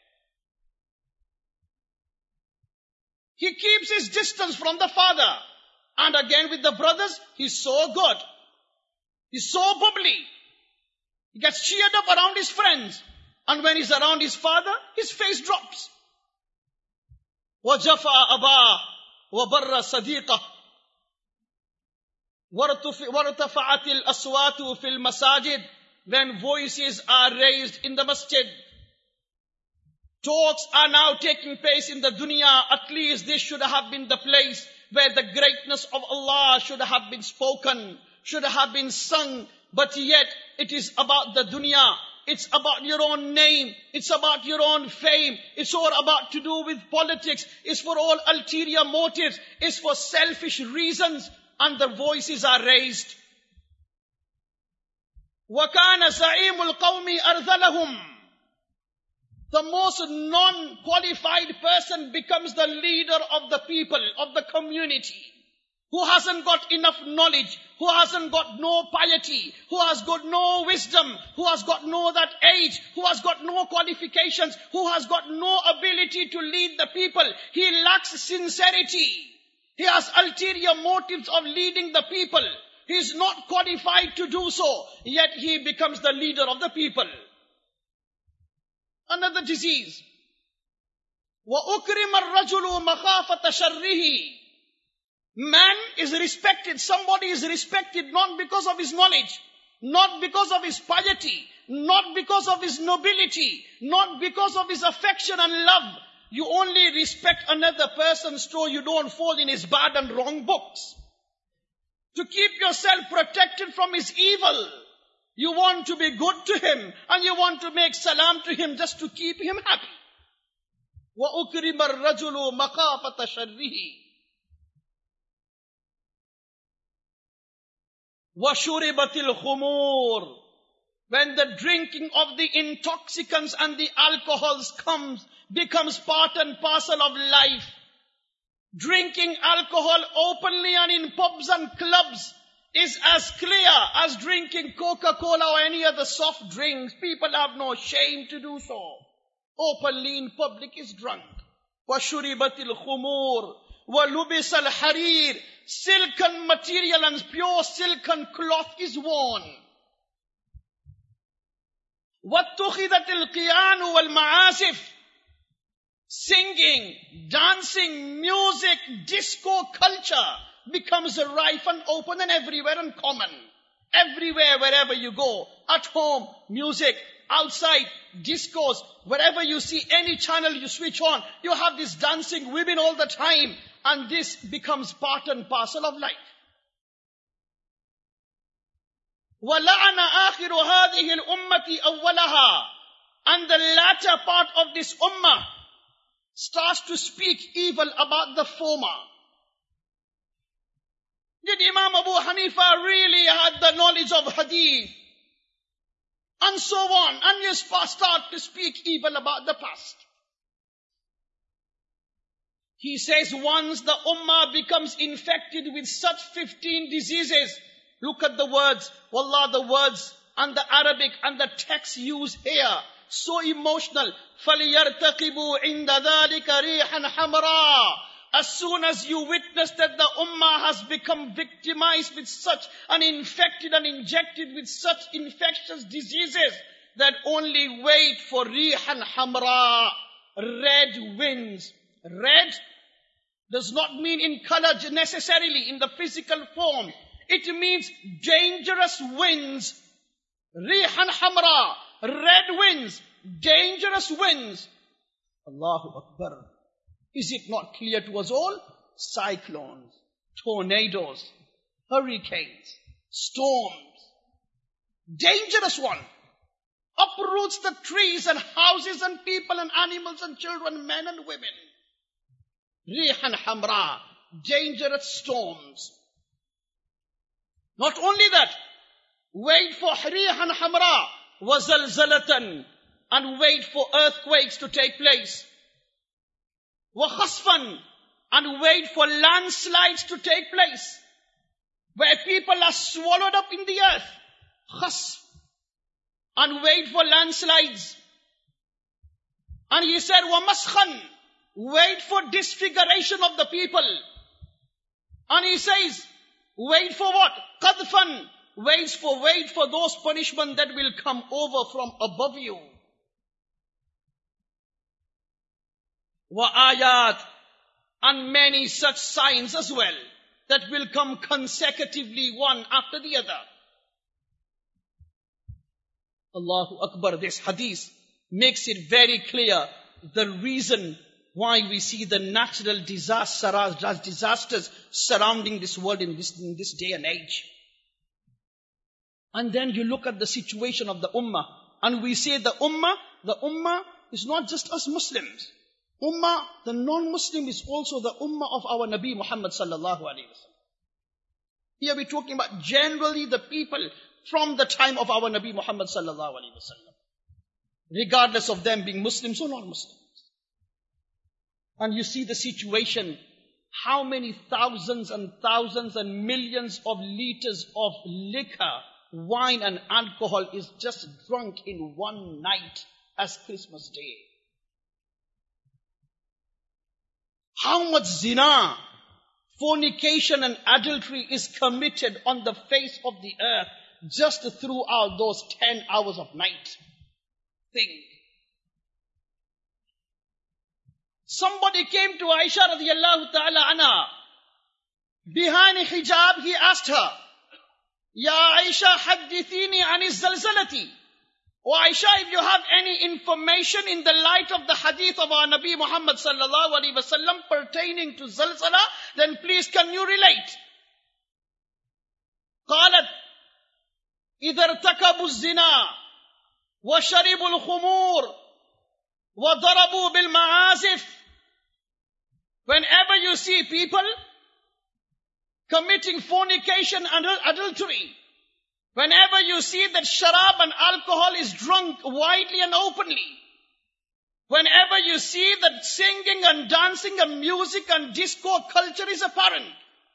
He keeps his distance from the father. And again with the brothers, he's so good. He's so bubbly. He gets cheered up around his friends. And when he's around his father, his face drops. وَجَفَى أَبَاهُ وَبَرَّ صَدِيقَهُ وَارْتَفَعَتِ الْأَصْوَاتُ فِي الْمَسَاجِدِ. When voices are raised in the masjid. Talks are now taking place in the dunya. At least this should have been the place where the greatness of Allah should have been spoken, should have been sung. But yet it is about the dunya. It's about your own name. It's about your own fame. It's all about to do with politics. It's for all ulterior motives. It's for selfish reasons. And the voices are raised. وَكَانَ زَعِيمُ الْقَوْمِ أَرْذَلَهُمْ. The most non-qualified person becomes the leader of the people, of the community. Who hasn't got enough knowledge, who hasn't got no piety, who has got no wisdom, who has got no that age, who has got no qualifications, who has got no ability to lead the people. He lacks sincerity. He has ulterior motives of leading the people. He is not qualified to do so, yet he becomes the leader of the people. Another disease. وَأُكْرِمَ الرَّجُلُ مَخَافَةَ شَرِّهِ. Man is respected. Somebody is respected not because of his knowledge, not because of his piety, not because of his nobility, not because of his affection and love. You only respect another person so you don't fall in his bad and wrong books. To keep yourself protected from his evil. You want to be good to him and you want to make salam to him just to keep him happy. وَأُكْرِمَ الرَّجُلُ مَخَافَةَ شَرِّهِ. وَشُرِبَتِ الْخُمُورِ. When the drinking of the intoxicants and the alcohols becomes part and parcel of life. Drinking alcohol openly and in pubs and clubs is as clear as drinking Coca-Cola or any other soft drinks. People have no shame to do so. Openly in public is drunk. وَشُرِبَتِ الْخُمُورِ وَلُبِسَ الْحَرِيرِ. Silken material and pure silken cloth is worn. وَاتُّخِذَتِ الْقِيَانُ وَالْمَعَازِفِ. Singing, dancing, music, disco culture becomes rife and open and everywhere and common. Everywhere, wherever you go, at home, music, outside, discos, wherever you see any channel you switch on, you have this dancing women all the time, and this becomes part and parcel of life. وَلَعَنَ آخِرُ هَذِهِ الْأُمَّةِ أَوَّلَهَا. And the latter part of this ummah starts to speak evil about the former. Did Imam Abu Hanifa really had the knowledge of hadith? And so on. And you start to speak evil about the past. He says once the ummah becomes infected with such 15 diseases, look at the words, wallah, the words and the Arabic and the text used here, so emotional. فَلْيَرْتَقِبُوا عِنْدَ ذَلِكَ رِيحًا حَمْرًا. As soon as you witness that the ummah has become victimized with such and infected and injected with such infectious diseases, that only wait for rihan hamra, red winds. Red does not mean in color necessarily, in the physical form. It means dangerous winds. Rihan hamra, red winds, dangerous winds. Allahu Akbar. Is it not clear to us all? Cyclones, tornadoes, hurricanes, storms. Dangerous one. Uproots the trees and houses and people and animals and children, men and women. Rihan hamra, dangerous storms. Not only that, wait for rihan hamra, wazalzalatan, and wait for earthquakes to take place. وَخَصْفًا, and wait for landslides to take place, where people are swallowed up in the earth. Khasf, and wait for landslides. And he said, وَمَسْخًا, wait for disfiguration of the people. And he says, wait for what? قَذْفًا, wait for those punishment that will come over from above you. وَآيَاتٍ, and many such signs as well, that will come consecutively one after the other. Allahu Akbar. This hadith makes it very clear the reason why we see the natural disasters surrounding this world in this day and age. And then you look at the situation of the ummah, and we say the ummah is not just us Muslims. Ummah, the non-Muslim, is also the ummah of our Nabi Muhammad sallallahu alaihi wasallam. Here we're talking about generally the people from the time of our Nabi Muhammad sallallahu alaihi wasallam, regardless of them being Muslims or non-Muslims. And you see the situation, how many thousands and thousands and millions of liters of liquor, wine and alcohol is just drunk in one night as Christmas Day. How much zina, fornication and adultery is committed on the face of the earth just throughout those 10 hours of night. Think. Somebody came to Aisha radiallahu ta'ala anha. Behind a hijab, he asked her, Ya Aisha, haddithini anis zalzalati. O Aisha, if you have any information in the light of the hadith of our Nabi Muhammad sallallahu alaihi wasallam pertaining to zalzala, then please can you relate? قالت إذا ارتكبوا الزنا وشربوا الخمور وضربوا بالمعازف. Whenever you see people committing fornication and adultery, whenever you see that sharab and alcohol is drunk widely and openly, Whenever you see that singing and dancing and music and disco culture is apparent.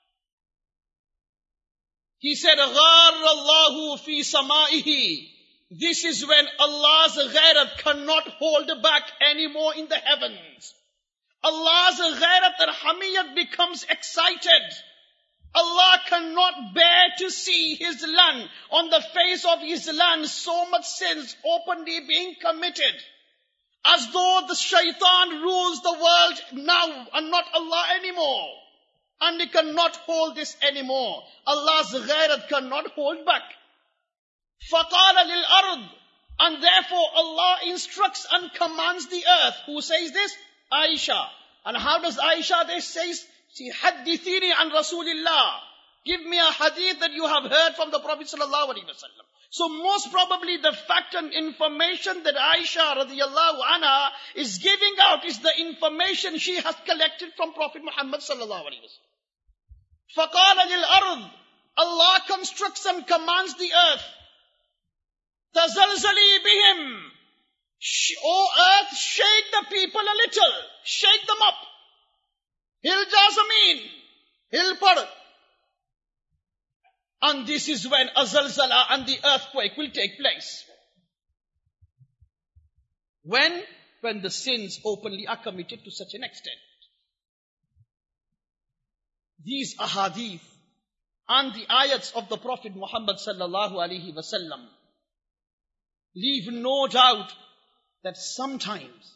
He said, غَارَ اللَّهُ فِي سَمَائِهِ. This is when Allah's ghairat cannot hold back anymore in the heavens. Allah's ghairat and hamiyat becomes excited. Allah cannot bear to see His land, on the face of His land, so much sins openly being committed. As though the shaitan rules the world now and not Allah anymore. And He cannot hold this anymore. Allah's ghairat cannot hold back. فَقَالَ لِلْأَرْضِ. And therefore Allah instructs and commands the earth. Who says this? Aisha. And how does Aisha this says? She حَدِّثِينِ عَنْ رَسُولِ اللَّهِ. Give me a hadith that you have heard from the Prophet sallallahu alaihi wasallam. So most probably the fact and information that Aisha radiyallahu anha is giving out is the information she has collected from Prophet Muhammad sallallahu alaihi wasallam. فَقَالَ لِلْأَرْضِ. Allah constructs and commands the earth. تَزَلْزَلِي بِهِمْ. O earth, shake the people a little. Shake them up. Hil ja zameen. Hil pad. And this is when a zalzala and the earthquake will take place. When the sins openly are committed to such an extent. These ahadith and the ayats of the Prophet Muhammad sallallahu alaihi wasallam leave no doubt that sometimes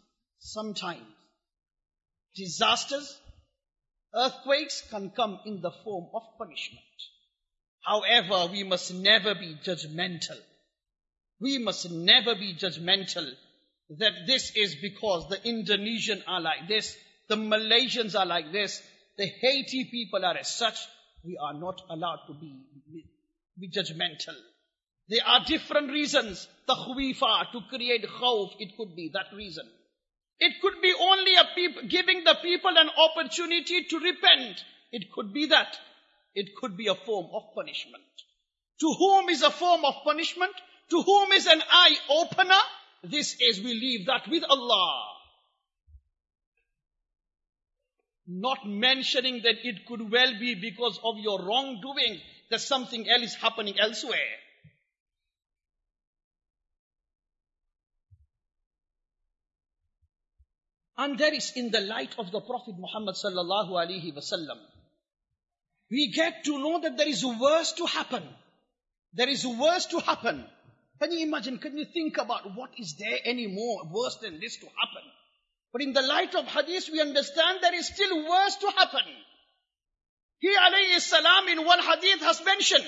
disasters, earthquakes can come in the form of punishment. However, we must never be judgmental. We must never be judgmental that this is because the Indonesians are like this, the Malaysians are like this, the Haiti people are as such. We are not allowed to be judgmental. There are different reasons. Takhweefa, to create khawf, it could be that reason. It could be only giving the people an opportunity to repent. It could be that. It could be a form of punishment. To whom is a form of punishment? To whom is an eye-opener? This is, we leave that with Allah. Not mentioning that it could well be because of your wrongdoing that something else is happening elsewhere. And there is, in the light of the Prophet Muhammad sallallahu alaihi wasallam, we get to know that there is worse to happen. There is worse to happen. Can you imagine, can you think about what is there any more worse than this to happen? But in the light of hadith, we understand there is still worse to happen. He alayhi salam in one hadith has mentioned,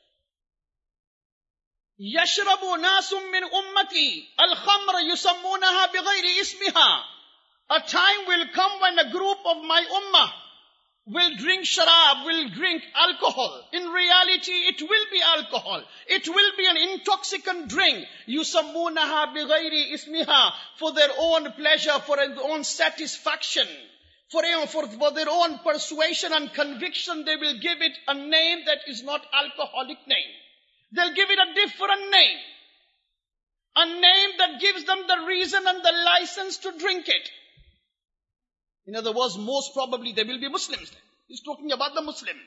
يَشْرَبُ نَاسٌ مِّنْ أُمَّتِي الْخَمْرَ يُسَمُّونَهَا بِغَيْرِ اسْمِهَا. A time will come when a group of my ummah will drink sharab, will drink alcohol. In reality, it will be alcohol. It will be an intoxicant drink. يُسَمُّونَهَا بِغَيْرِ اسْمِهَا. For their own pleasure, for their own satisfaction, for their own persuasion and conviction, they will give it a name that is not alcoholic name. They'll give it a different name. A name that gives them the reason and the license to drink it. In other words, most probably they will be Muslims. He's talking about the Muslims.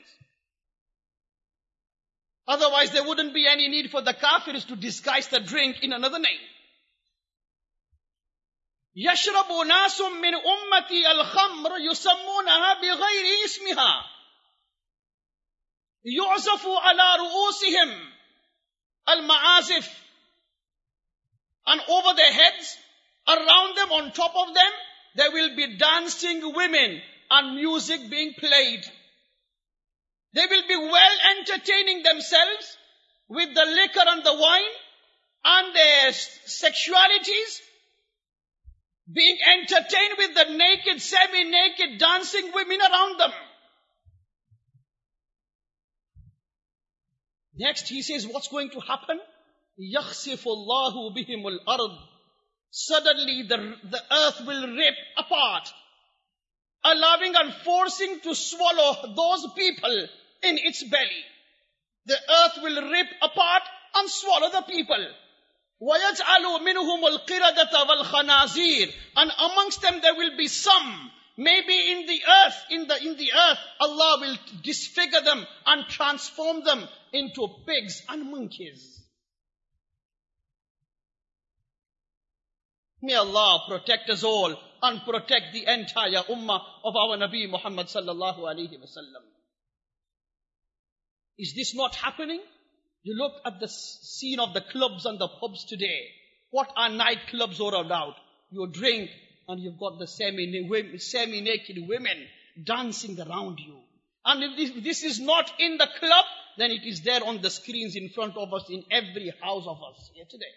Otherwise, there wouldn't be any need for the kafirs to disguise the drink in another name. يَشْرَبُ نَاسٌ مِّنْ أُمَّتِي الْخَمْرَ يُسَمُّونَهَا بِغَيْرِ اسْمِهَا يُعْزَفُ عَلَى رُؤُوسِهِمْ الْمَعَازِفِ. And over their heads, around them, on top of them, there will be dancing women and music being played. They will be well entertaining themselves with the liquor and the wine and their sexualities, being entertained with the naked, semi-naked dancing women around them. Next he says, what's going to happen? يَخْسِفُ اللَّهُ بِهِمُ الْأَرْضِ. Suddenly the earth will rip apart, allowing and forcing to swallow those people in its belly. The earth will rip apart and swallow the people. وَيَجْعَلُوا مِنْهُمُ الْقِرَدَةَ وَالْخَنَازِيرَ. And amongst them there will be some, maybe in the earth, Allah will disfigure them and transform them into pigs and monkeys. May Allah protect us all and protect the entire ummah of our Nabi Muhammad sallallahu alaihi wasallam. Is this not happening? You look at the scene of the clubs and the pubs today. What are nightclubs all about? You drink and you've got the semi-naked women dancing around you. And if this is not in the club, then it is there on the screens in front of us in every house of us here today.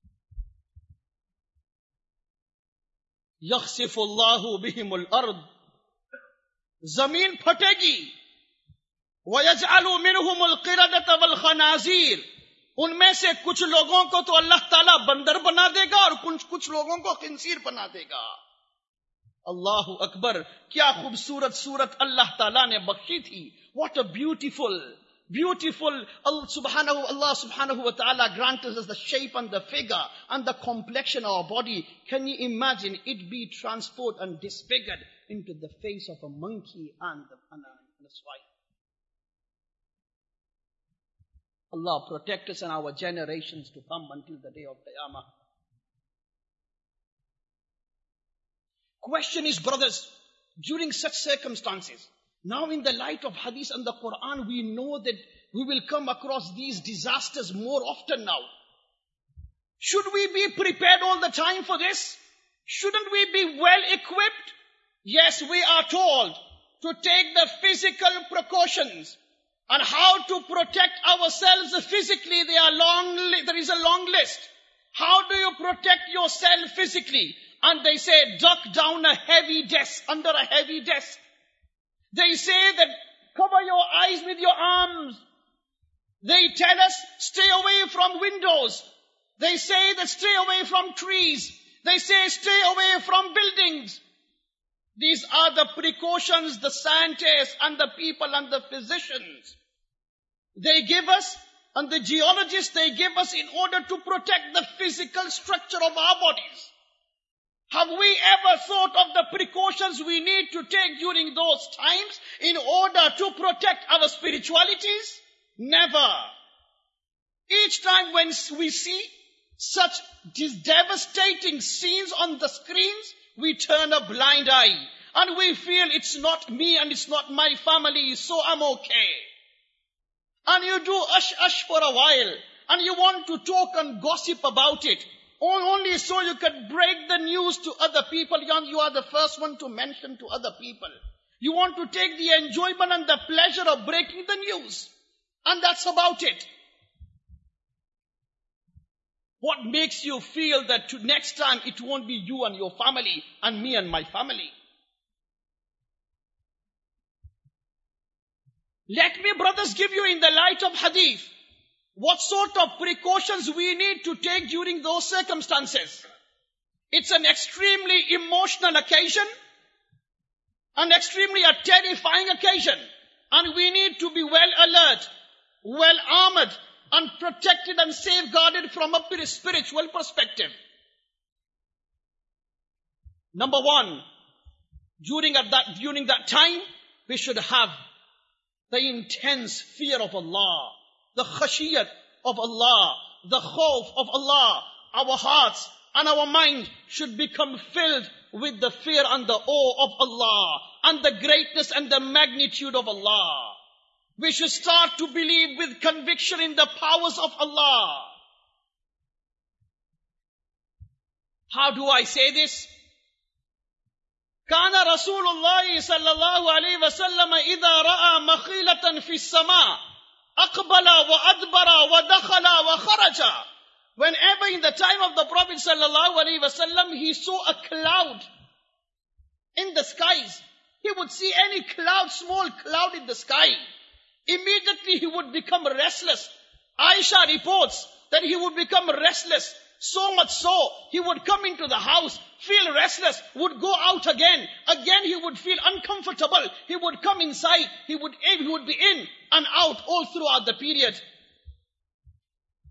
يَخْسِفُ اللَّهُ بِهِمُ الْأَرْضِ. Zameen phategi. وَيَجْعَلُ مِنْهُمُ الْقِرَدَةَ وَالْخَنَازِيرَ. उनमें से कुछ लोगों को तो अल्लाह ताला बंदर बना देगा और कुछ लोगों को खिंसीर बना देगा. अल्लाहु अकबर. क्या खूबसूरत सूरत अल्लाह ताला ने बख्शी थी. What a beautiful Allah subhanahu wa ta'ala granted us the shape and the figure and the complexion of our body. Can you imagine it be transformed and disfigured into the face of a monkey and a swine? Allah protect us and our generations to come until the day of Qiyamah. Question is, brothers, during such circumstances, now in the light of Hadith and the Quran, we know that we will come across these disasters more often now. Should we be prepared all the time for this? Shouldn't we be well equipped? Yes, we are told to take the physical precautions. And how to protect ourselves physically, there is a long list. How do you protect yourself physically? And they say, duck down a heavy desk, under a heavy desk. They say that cover your eyes with your arms. They tell us, stay away from windows. They say that stay away from trees. They say stay away from buildings. These are the precautions the scientists and the people and the physicians they give us, and the geologists they give us in order to protect the physical structure of our bodies. Have we ever thought of the precautions we need to take during those times in order to protect our spiritualities? Never. Each time when we see such devastating scenes on the screens, we turn a blind eye and we feel it's not me and it's not my family, so I'm okay. And you do ush for a while and you want to talk and gossip about it. Only so you can break the news to other people. You are the first one to mention to other people. You want to take the enjoyment and the pleasure of breaking the news. And that's about it. What makes you feel that next time it won't be you and your family and me and my family? Let me, brothers, give you in the light of hadith what sort of precautions we need to take during those circumstances. It's an extremely emotional occasion, an extremely terrifying occasion, and we need to be well alert, well armored, and protected and safeguarded from a spiritual perspective. Number one, during that time, we should have the intense fear of Allah, the khashiyat of Allah, the khawf of Allah. Our hearts and our mind should become filled with the fear and the awe of Allah and the greatness and the magnitude of Allah. We should start to believe with conviction in the powers of Allah. How do I say this? كان رسول الله صلى الله عليه وسلم إذا رأى مخيلة في السماء أقبل وأدبر ودخل وخرج. Whenever in the time of the Prophet sallallahu alaihi wasallam he saw a cloud in the skies, he would see any cloud, small cloud in the sky, immediately he would become restless. Aisha reports that he would become restless. So much so, he would come into the house, feel restless, would go out again. Again he would feel uncomfortable. He would come inside. He would be in and out all throughout the period.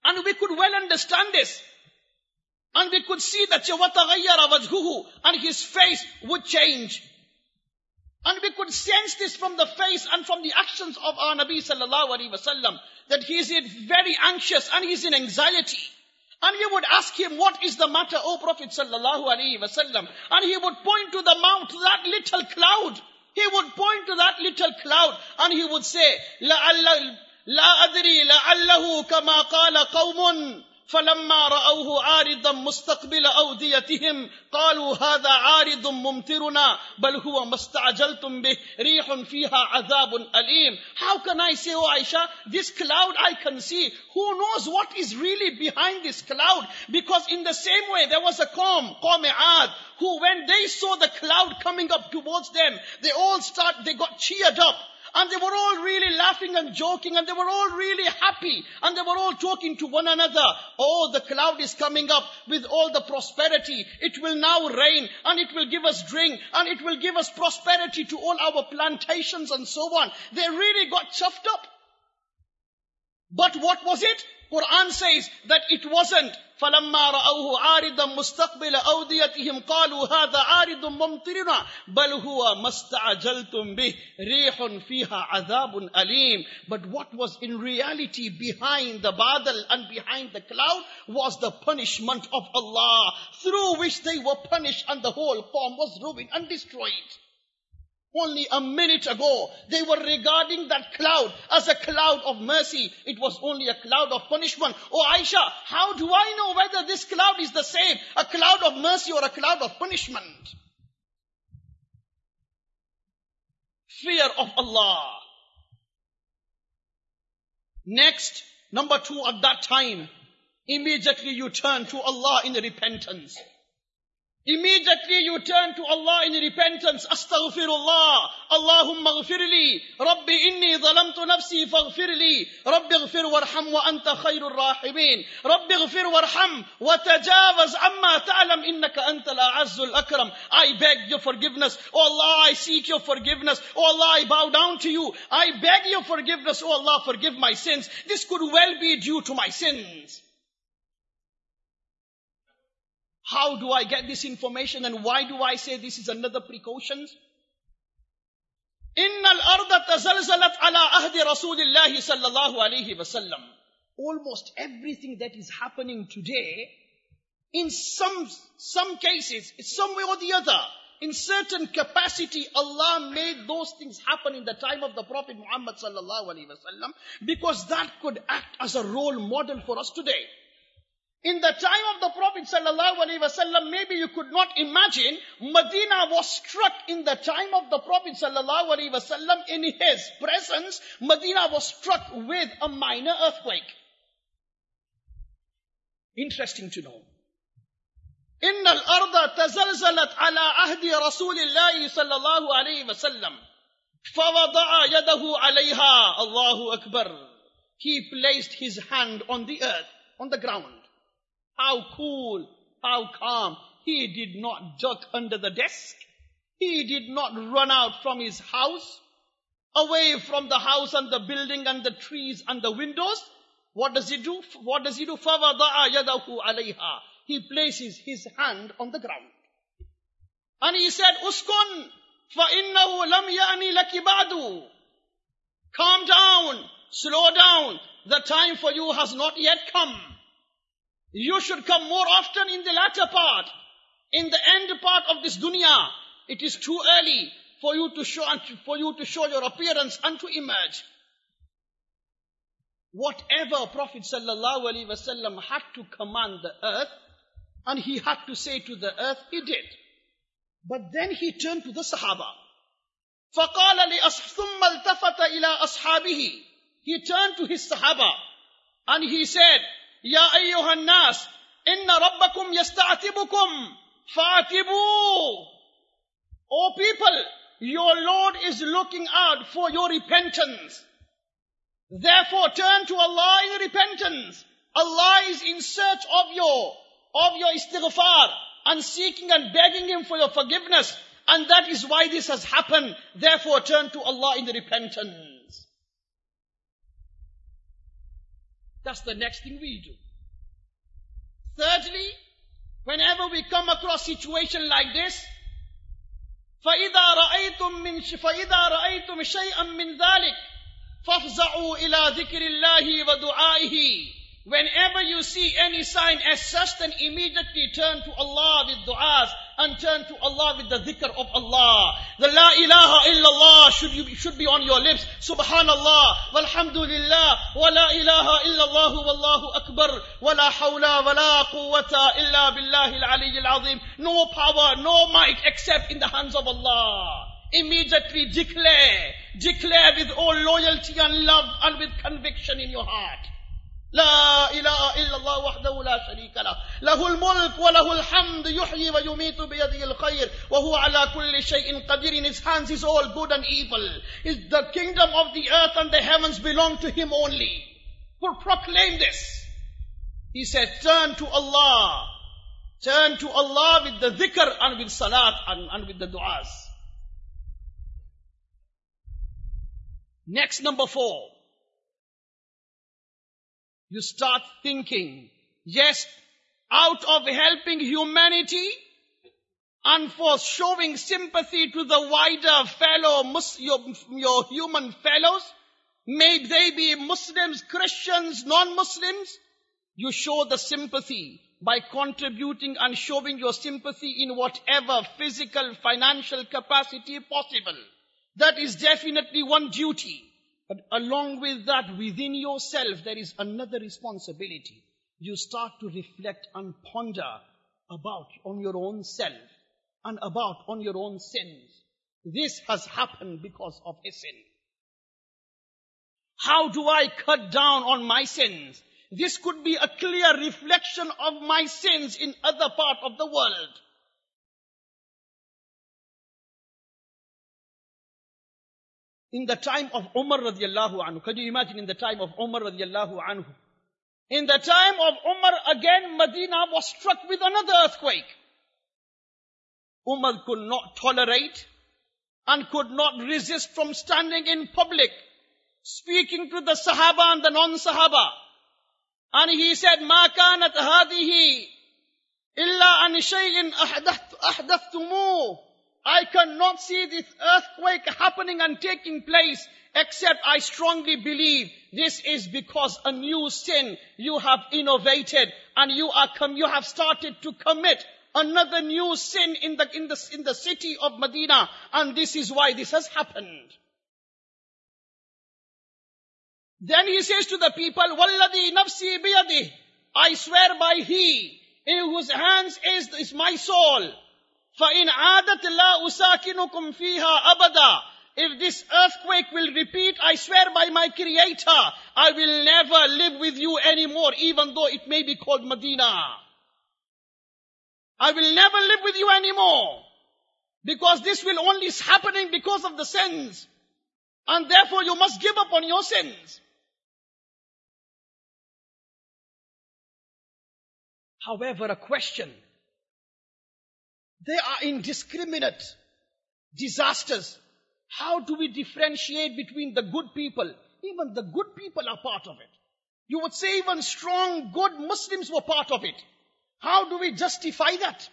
And we could well understand this. And we could see that وَتَغَيَّرَ وَجْهُهُ, and his face would change. And we could sense this from the face and from the actions of our Nabi sallallahu alaihi wasallam, that he is very anxious and he is in anxiety. And we would ask him, what is the matter, O Prophet sallallahu alaihi wasallam? And he would point to the mount, that little cloud. He would point to that little cloud and he would say, لَا أَدْرِي لَعَلَّهُ كَمَا قَالَ قَوْمٌ فَلَمَّا رَأَوْهُ عَارِضًا مُسْتَقْبِلَ أَوْدِيَتِهِمْ قَالُوا هَذَا عَارِضٌ مُمْطِرُنَا بَلْ هُوَ مَا اسْتَعْجَلْتُمْ بِهِ رِيحٌ فِيهَا عَذَابٌ أَلِيمٌ. How can I say, oh Aisha, this cloud I can see. Who knows what is really behind this cloud? Because in the same way, there was a Qawm Aad, who when they saw the cloud coming up towards them, they got cheered up. And they were all really laughing and joking, and they were all really happy, and they were all talking to one another. Oh, the cloud is coming up with all the prosperity. It will now rain, and it will give us drink, and it will give us prosperity to all our plantations and so on. They really got chuffed up. But what was it? Quran says that it wasn't. فَلَمَّا رَأَوْهُ عَارِضًا مُسْتَقْبِلَ أَوْدِيَتِهِمْ قَالُوا هَذَا عَارِضٌ مُمْطِرُنَا بَلْ هُوَ مَا اسْتَعْجَلْتُمْ بِهِ رِيحٌ فِيهَا عَذَابٌ أَلِيمٌ. But what was in reality behind the badal and behind the cloud was the punishment of Allah, through which they were punished and the whole Qawm was ruined and destroyed. Only a minute ago, they were regarding that cloud as a cloud of mercy. It was only a cloud of punishment. Oh Aisha, how do I know whether this cloud is the same, a cloud of mercy or a cloud of punishment? Fear of Allah. Next, number 2, at that time, immediately you turn to Allah in repentance. Immediately you turn to Allah in repentance. Astaghfirullah. Allahumma ghfirli. Rabbi inni zalamtu nafsi faghfirli. Rabbi ghfir warham wa anta khayrul rahimin. Rabbi ghfir warham wa tajawaz amma ta'lam innaka antal a'azzul akram. I beg your forgiveness. Oh Allah, I seek your forgiveness. Oh Allah, I bow down to you. I beg your forgiveness. Oh Allah, forgive my sins. This could well be due to my sins. How do I get this information, and why do I say this is another precaution? Innal arda tazalzalat ala ahdi Rasulillahi sallallahu alayhi wasallam. Almost everything that is happening today, in some cases, some way or the other, in certain capacity, Allah made those things happen in the time of the Prophet Muhammad sallallahu alayhi wasallam, because that could act as a role model for us today. In the time of the Prophet sallallahu alaihi wasallam, maybe you could not imagine, Medina was struck in the time of the Prophet sallallahu alaihi wasallam. In his presence, Medina was struck with a minor earthquake. Interesting to know. Innal arda tazalzalat ala ahdi Rasulillahi sallallahu alaihi wasallam. Fawada'a yadahu alayha. Allahu Akbar. He placed his hand on the earth, on the ground. How cool, how calm. He did not duck under the desk. He did not run out from his house, away from the house and the building and the trees and the windows. What does he do? فَوَضَعَ يَدَهُ عَلَيْهَا. He places his hand on the ground. And he said, Uskun, فَإِنَّهُ لَمْ يَأْنِ لَكِ بَعْدُ. Calm down, slow down. The time for you has not yet come. You should come more often in the latter part. In the end part of this dunya, it is too early for you to show your appearance and to emerge. Whatever Prophet sallallahu alaihi wasallam had to command the earth, and he had to say to the earth, he did. But then he turned to the Sahaba. فَقَالَ ثُمَّ الْتَفَتَ إِلَىٰ أَصْحَابِهِ. He turned to his Sahaba and he said, Ya ayyuhan nas, inna rabbakum yasta'tibukum, fa'atibu. O people, your Lord is looking out for your repentance. Therefore turn to Allah in repentance. Allah is in search of your istighfar and seeking and begging Him for your forgiveness. And that is why this has happened. Therefore turn to Allah in repentance. That's the next thing we do. Thirdly, whenever we come across situation like this, فَإِذَا رَأَيْتُمْ شَيْئًا مِّن ذَلِكَ فَافْزَعُوا إِلَى ذِكْرِ اللَّهِ وَدُعَائِهِ. Whenever you see any sign as such, then immediately turn to Allah with du'as and turn to Allah with the dhikr of Allah. The La ilaha illallah should be on your lips. Subhanallah, walhamdulillah, wa la ilaha illallah, wallahu akbar, wa la hawla wa la quwwata illa billahi al-aliyyil azim. No power, no might except in the hands of Allah. Immediately declare with all loyalty and love and with conviction in your heart. لا إله إلا الله وحده لا شريك له له الملك وله الحمد يحيي ويميت بيده الخير وهو على كل شيء قدير. In his hands is all good and evil. The kingdom of the earth and the heavens belong to him only. Proclaim this. He said, turn to Allah with the dhikr and with salat and with the du'as. Next, number 4. You start thinking, yes, out of helping humanity and for showing sympathy to the wider your human fellows, may they be Muslims, Christians, non-Muslims, you show the sympathy by contributing and showing your sympathy in whatever physical, financial capacity possible. That is definitely one duty. But along with that, within yourself, there is another responsibility. You start to reflect and ponder on your own self and on your own sins. This has happened because of his sin. How do I cut down on my sins? This could be a clear reflection of my sins in other part of the world. In the time of Umar radiallahu anhu, can you imagine in the time of Umar radiallahu anhu? In the time of Umar, again, Medina was struck with another earthquake. Umar could not tolerate and could not resist from standing in public, speaking to the Sahaba and the non-Sahaba. And he said, مَا كَانَتْ هَذِهِ إِلَّا أَنْ شَيْءٍ أَحْدَثْتُمُوهُ. I cannot see this earthquake happening and taking place, except I strongly believe this is because a new sin you have innovated and you have started to commit another new sin in the city of Medina, and this is why this has happened. Then he says to the people, وَالَّذِي نَفْسِي بِيَدِهِ, I swear by he in whose hands is my soul. فَإِنْ عَادَتْ لَا أُسَاكِنُكُمْ فِيهَا أَبَدًا. If this earthquake will repeat, I swear by my Creator, I will never live with you anymore, even though it may be called Medina. I will never live with you anymore, because this will only is happening because of the sins. And therefore you must give up on your sins. However, a question. They are indiscriminate disasters. How do we differentiate between the good people? Even the good people are part of it. You would say even strong, good Muslims were part of it. How do we justify that?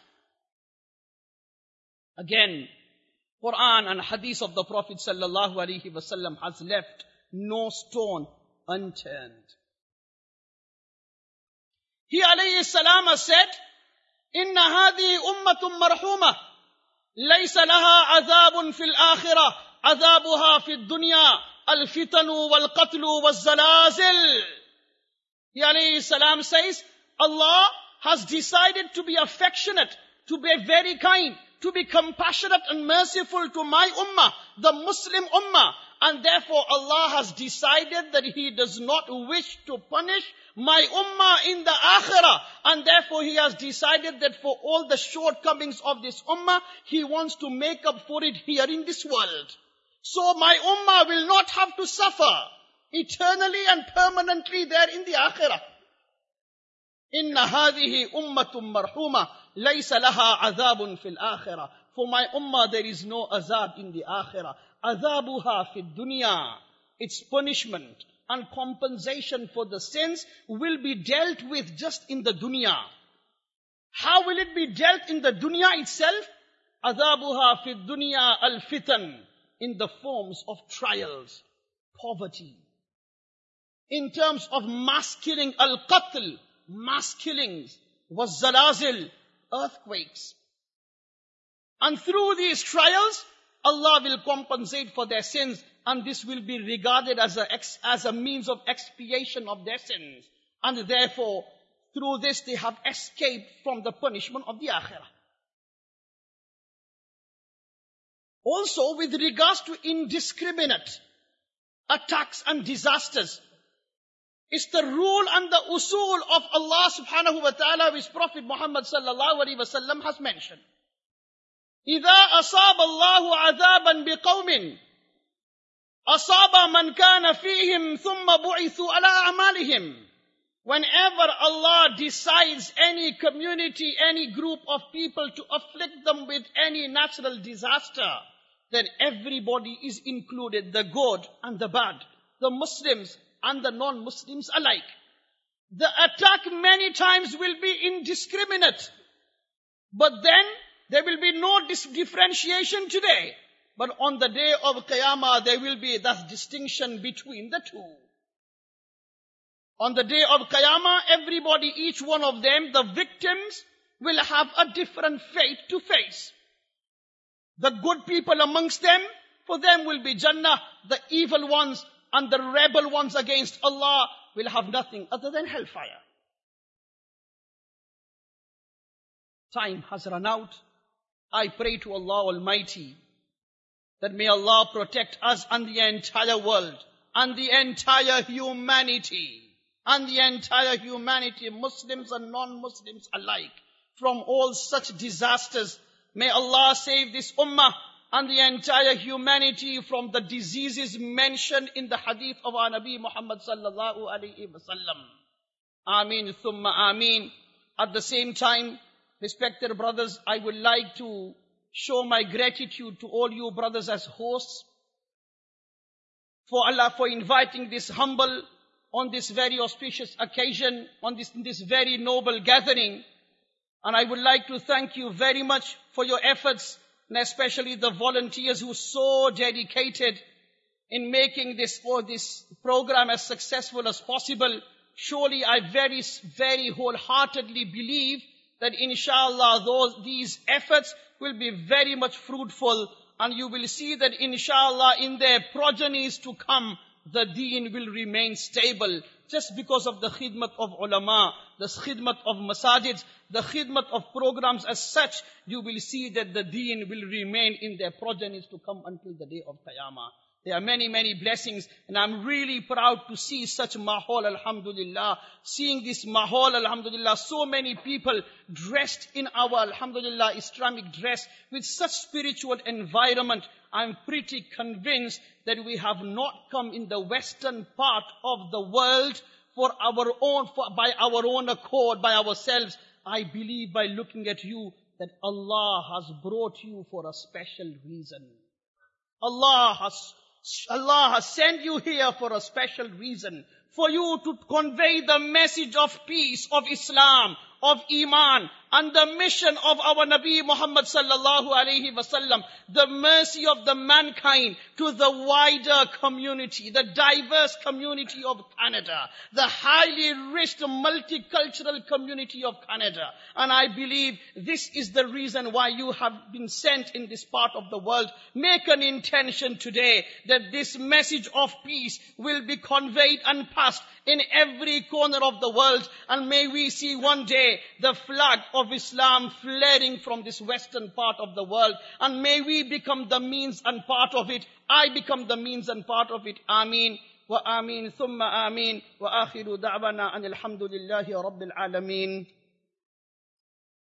Again, Quran and Hadith of the Prophet sallallahu alaihi wasallam has left no stone unturned. He alayhi salam has said, إن هذه أمة مرحومة ليس لها عذاب في الآخرة عذابها في الدنيا الفتن والقتل والزلازل. He alayhi salam says, Allah has decided to be affectionate, to be very kind, to be compassionate and merciful to my ummah, the Muslim ummah. And therefore Allah has decided that He does not wish to punish my ummah in the akhirah. And therefore He has decided that for all the shortcomings of this ummah, He wants to make up for it here in this world. So my ummah will not have to suffer eternally and permanently there in the akhirah. Inna hadihi ummatum marhuma laysa laha azabun fil akhirah. For my ummah there is no azab in the akhirah. Azabuha fid dunya. its punishment and compensation for the sins will be dealt with just in the dunya. How will it be dealt in the dunya itself? Adhabuha fi dunya al-fitan, in the forms of trials, poverty. In terms of mass killing, al-qatl, mass killings, was zalazil, earthquakes. And through these trials, Allah will compensate for their sins, and this will be regarded as a means of expiation of their sins. And therefore, through this they have escaped from the punishment of the akhirah. Also, with regards to indiscriminate attacks and disasters, it's the rule and the usul of Allah subhanahu wa ta'ala, which Prophet Muhammad sallallahu alaihi wasallam has mentioned. إِذَا أَصَابَ اللَّهُ عَذَابًا بِقَوْمٍ أَصَابَ مَنْ كَانَ فِيهِمْ ثُمَّ بُعِثُوا عَلَىٰ أَعْمَالِهِمْ. Whenever Allah decides any community, any group of people to afflict them with any natural disaster, then everybody is included, the good and the bad, the Muslims and the non-Muslims alike. The attack many times will be indiscriminate, but then there will be no differentiation today. But on the day of Qiyamah, there will be that distinction between the two. On the day of Qiyamah, everybody, each one of them, the victims, will have a different fate to face. The good people amongst them, for them will be Jannah. The evil ones and the rebel ones against Allah will have nothing other than hellfire. Time has run out. I pray to Allah Almighty that may Allah protect us and the entire world and the entire humanity, Muslims and non-Muslims alike, from all such disasters. May Allah save this ummah and the entire humanity from the diseases mentioned in the hadith of our Nabi Muhammad sallallahu alaihi wasallam. Ameen thumma ameen. At the same time, respected brothers, I would like to show my gratitude to all you brothers as hosts for Allah, for inviting this humble, on this very auspicious occasion, on this very noble gathering. And I would like to thank you very much for your efforts, and especially the volunteers who are so dedicated in making this program as successful as possible. Surely I very, very wholeheartedly believe that inshallah these efforts will be very much fruitful, and you will see that inshallah in their progenies to come, the deen will remain stable, just because of the khidmat of ulama, the khidmat of masajids, the khidmat of programs as such. You will see that the deen will remain in their progenies to come until the day of Qiyamah. There are many, many blessings, and I'm really proud to see such mahol, alhamdulillah. Seeing this mahol, alhamdulillah, so many people dressed in our, alhamdulillah, Islamic dress with such spiritual environment. I'm pretty convinced that we have not come in the western part of the world by our own accord, by ourselves. I believe by looking at you that Allah has brought you for a special reason. Allah has sent you here for a special reason, for you to convey the message of peace, of Islam, of Iman, and the mission of our Nabi Muhammad sallallahu alaihi wasallam, the mercy of the mankind to the wider community, the diverse community of Canada, the highly rich multicultural community of Canada. And I believe this is the reason why you have been sent in this part of the world. Make an intention today that this message of peace will be conveyed and passed in every corner of the world, and may we see one day the flag of Islam flaring from this western part of the world, and may we become the means and part of it. I become the means and part of it. Ameen wa ameen thumma ameen wa akhiru da'wana anil hamdulillahi rabbil alameen.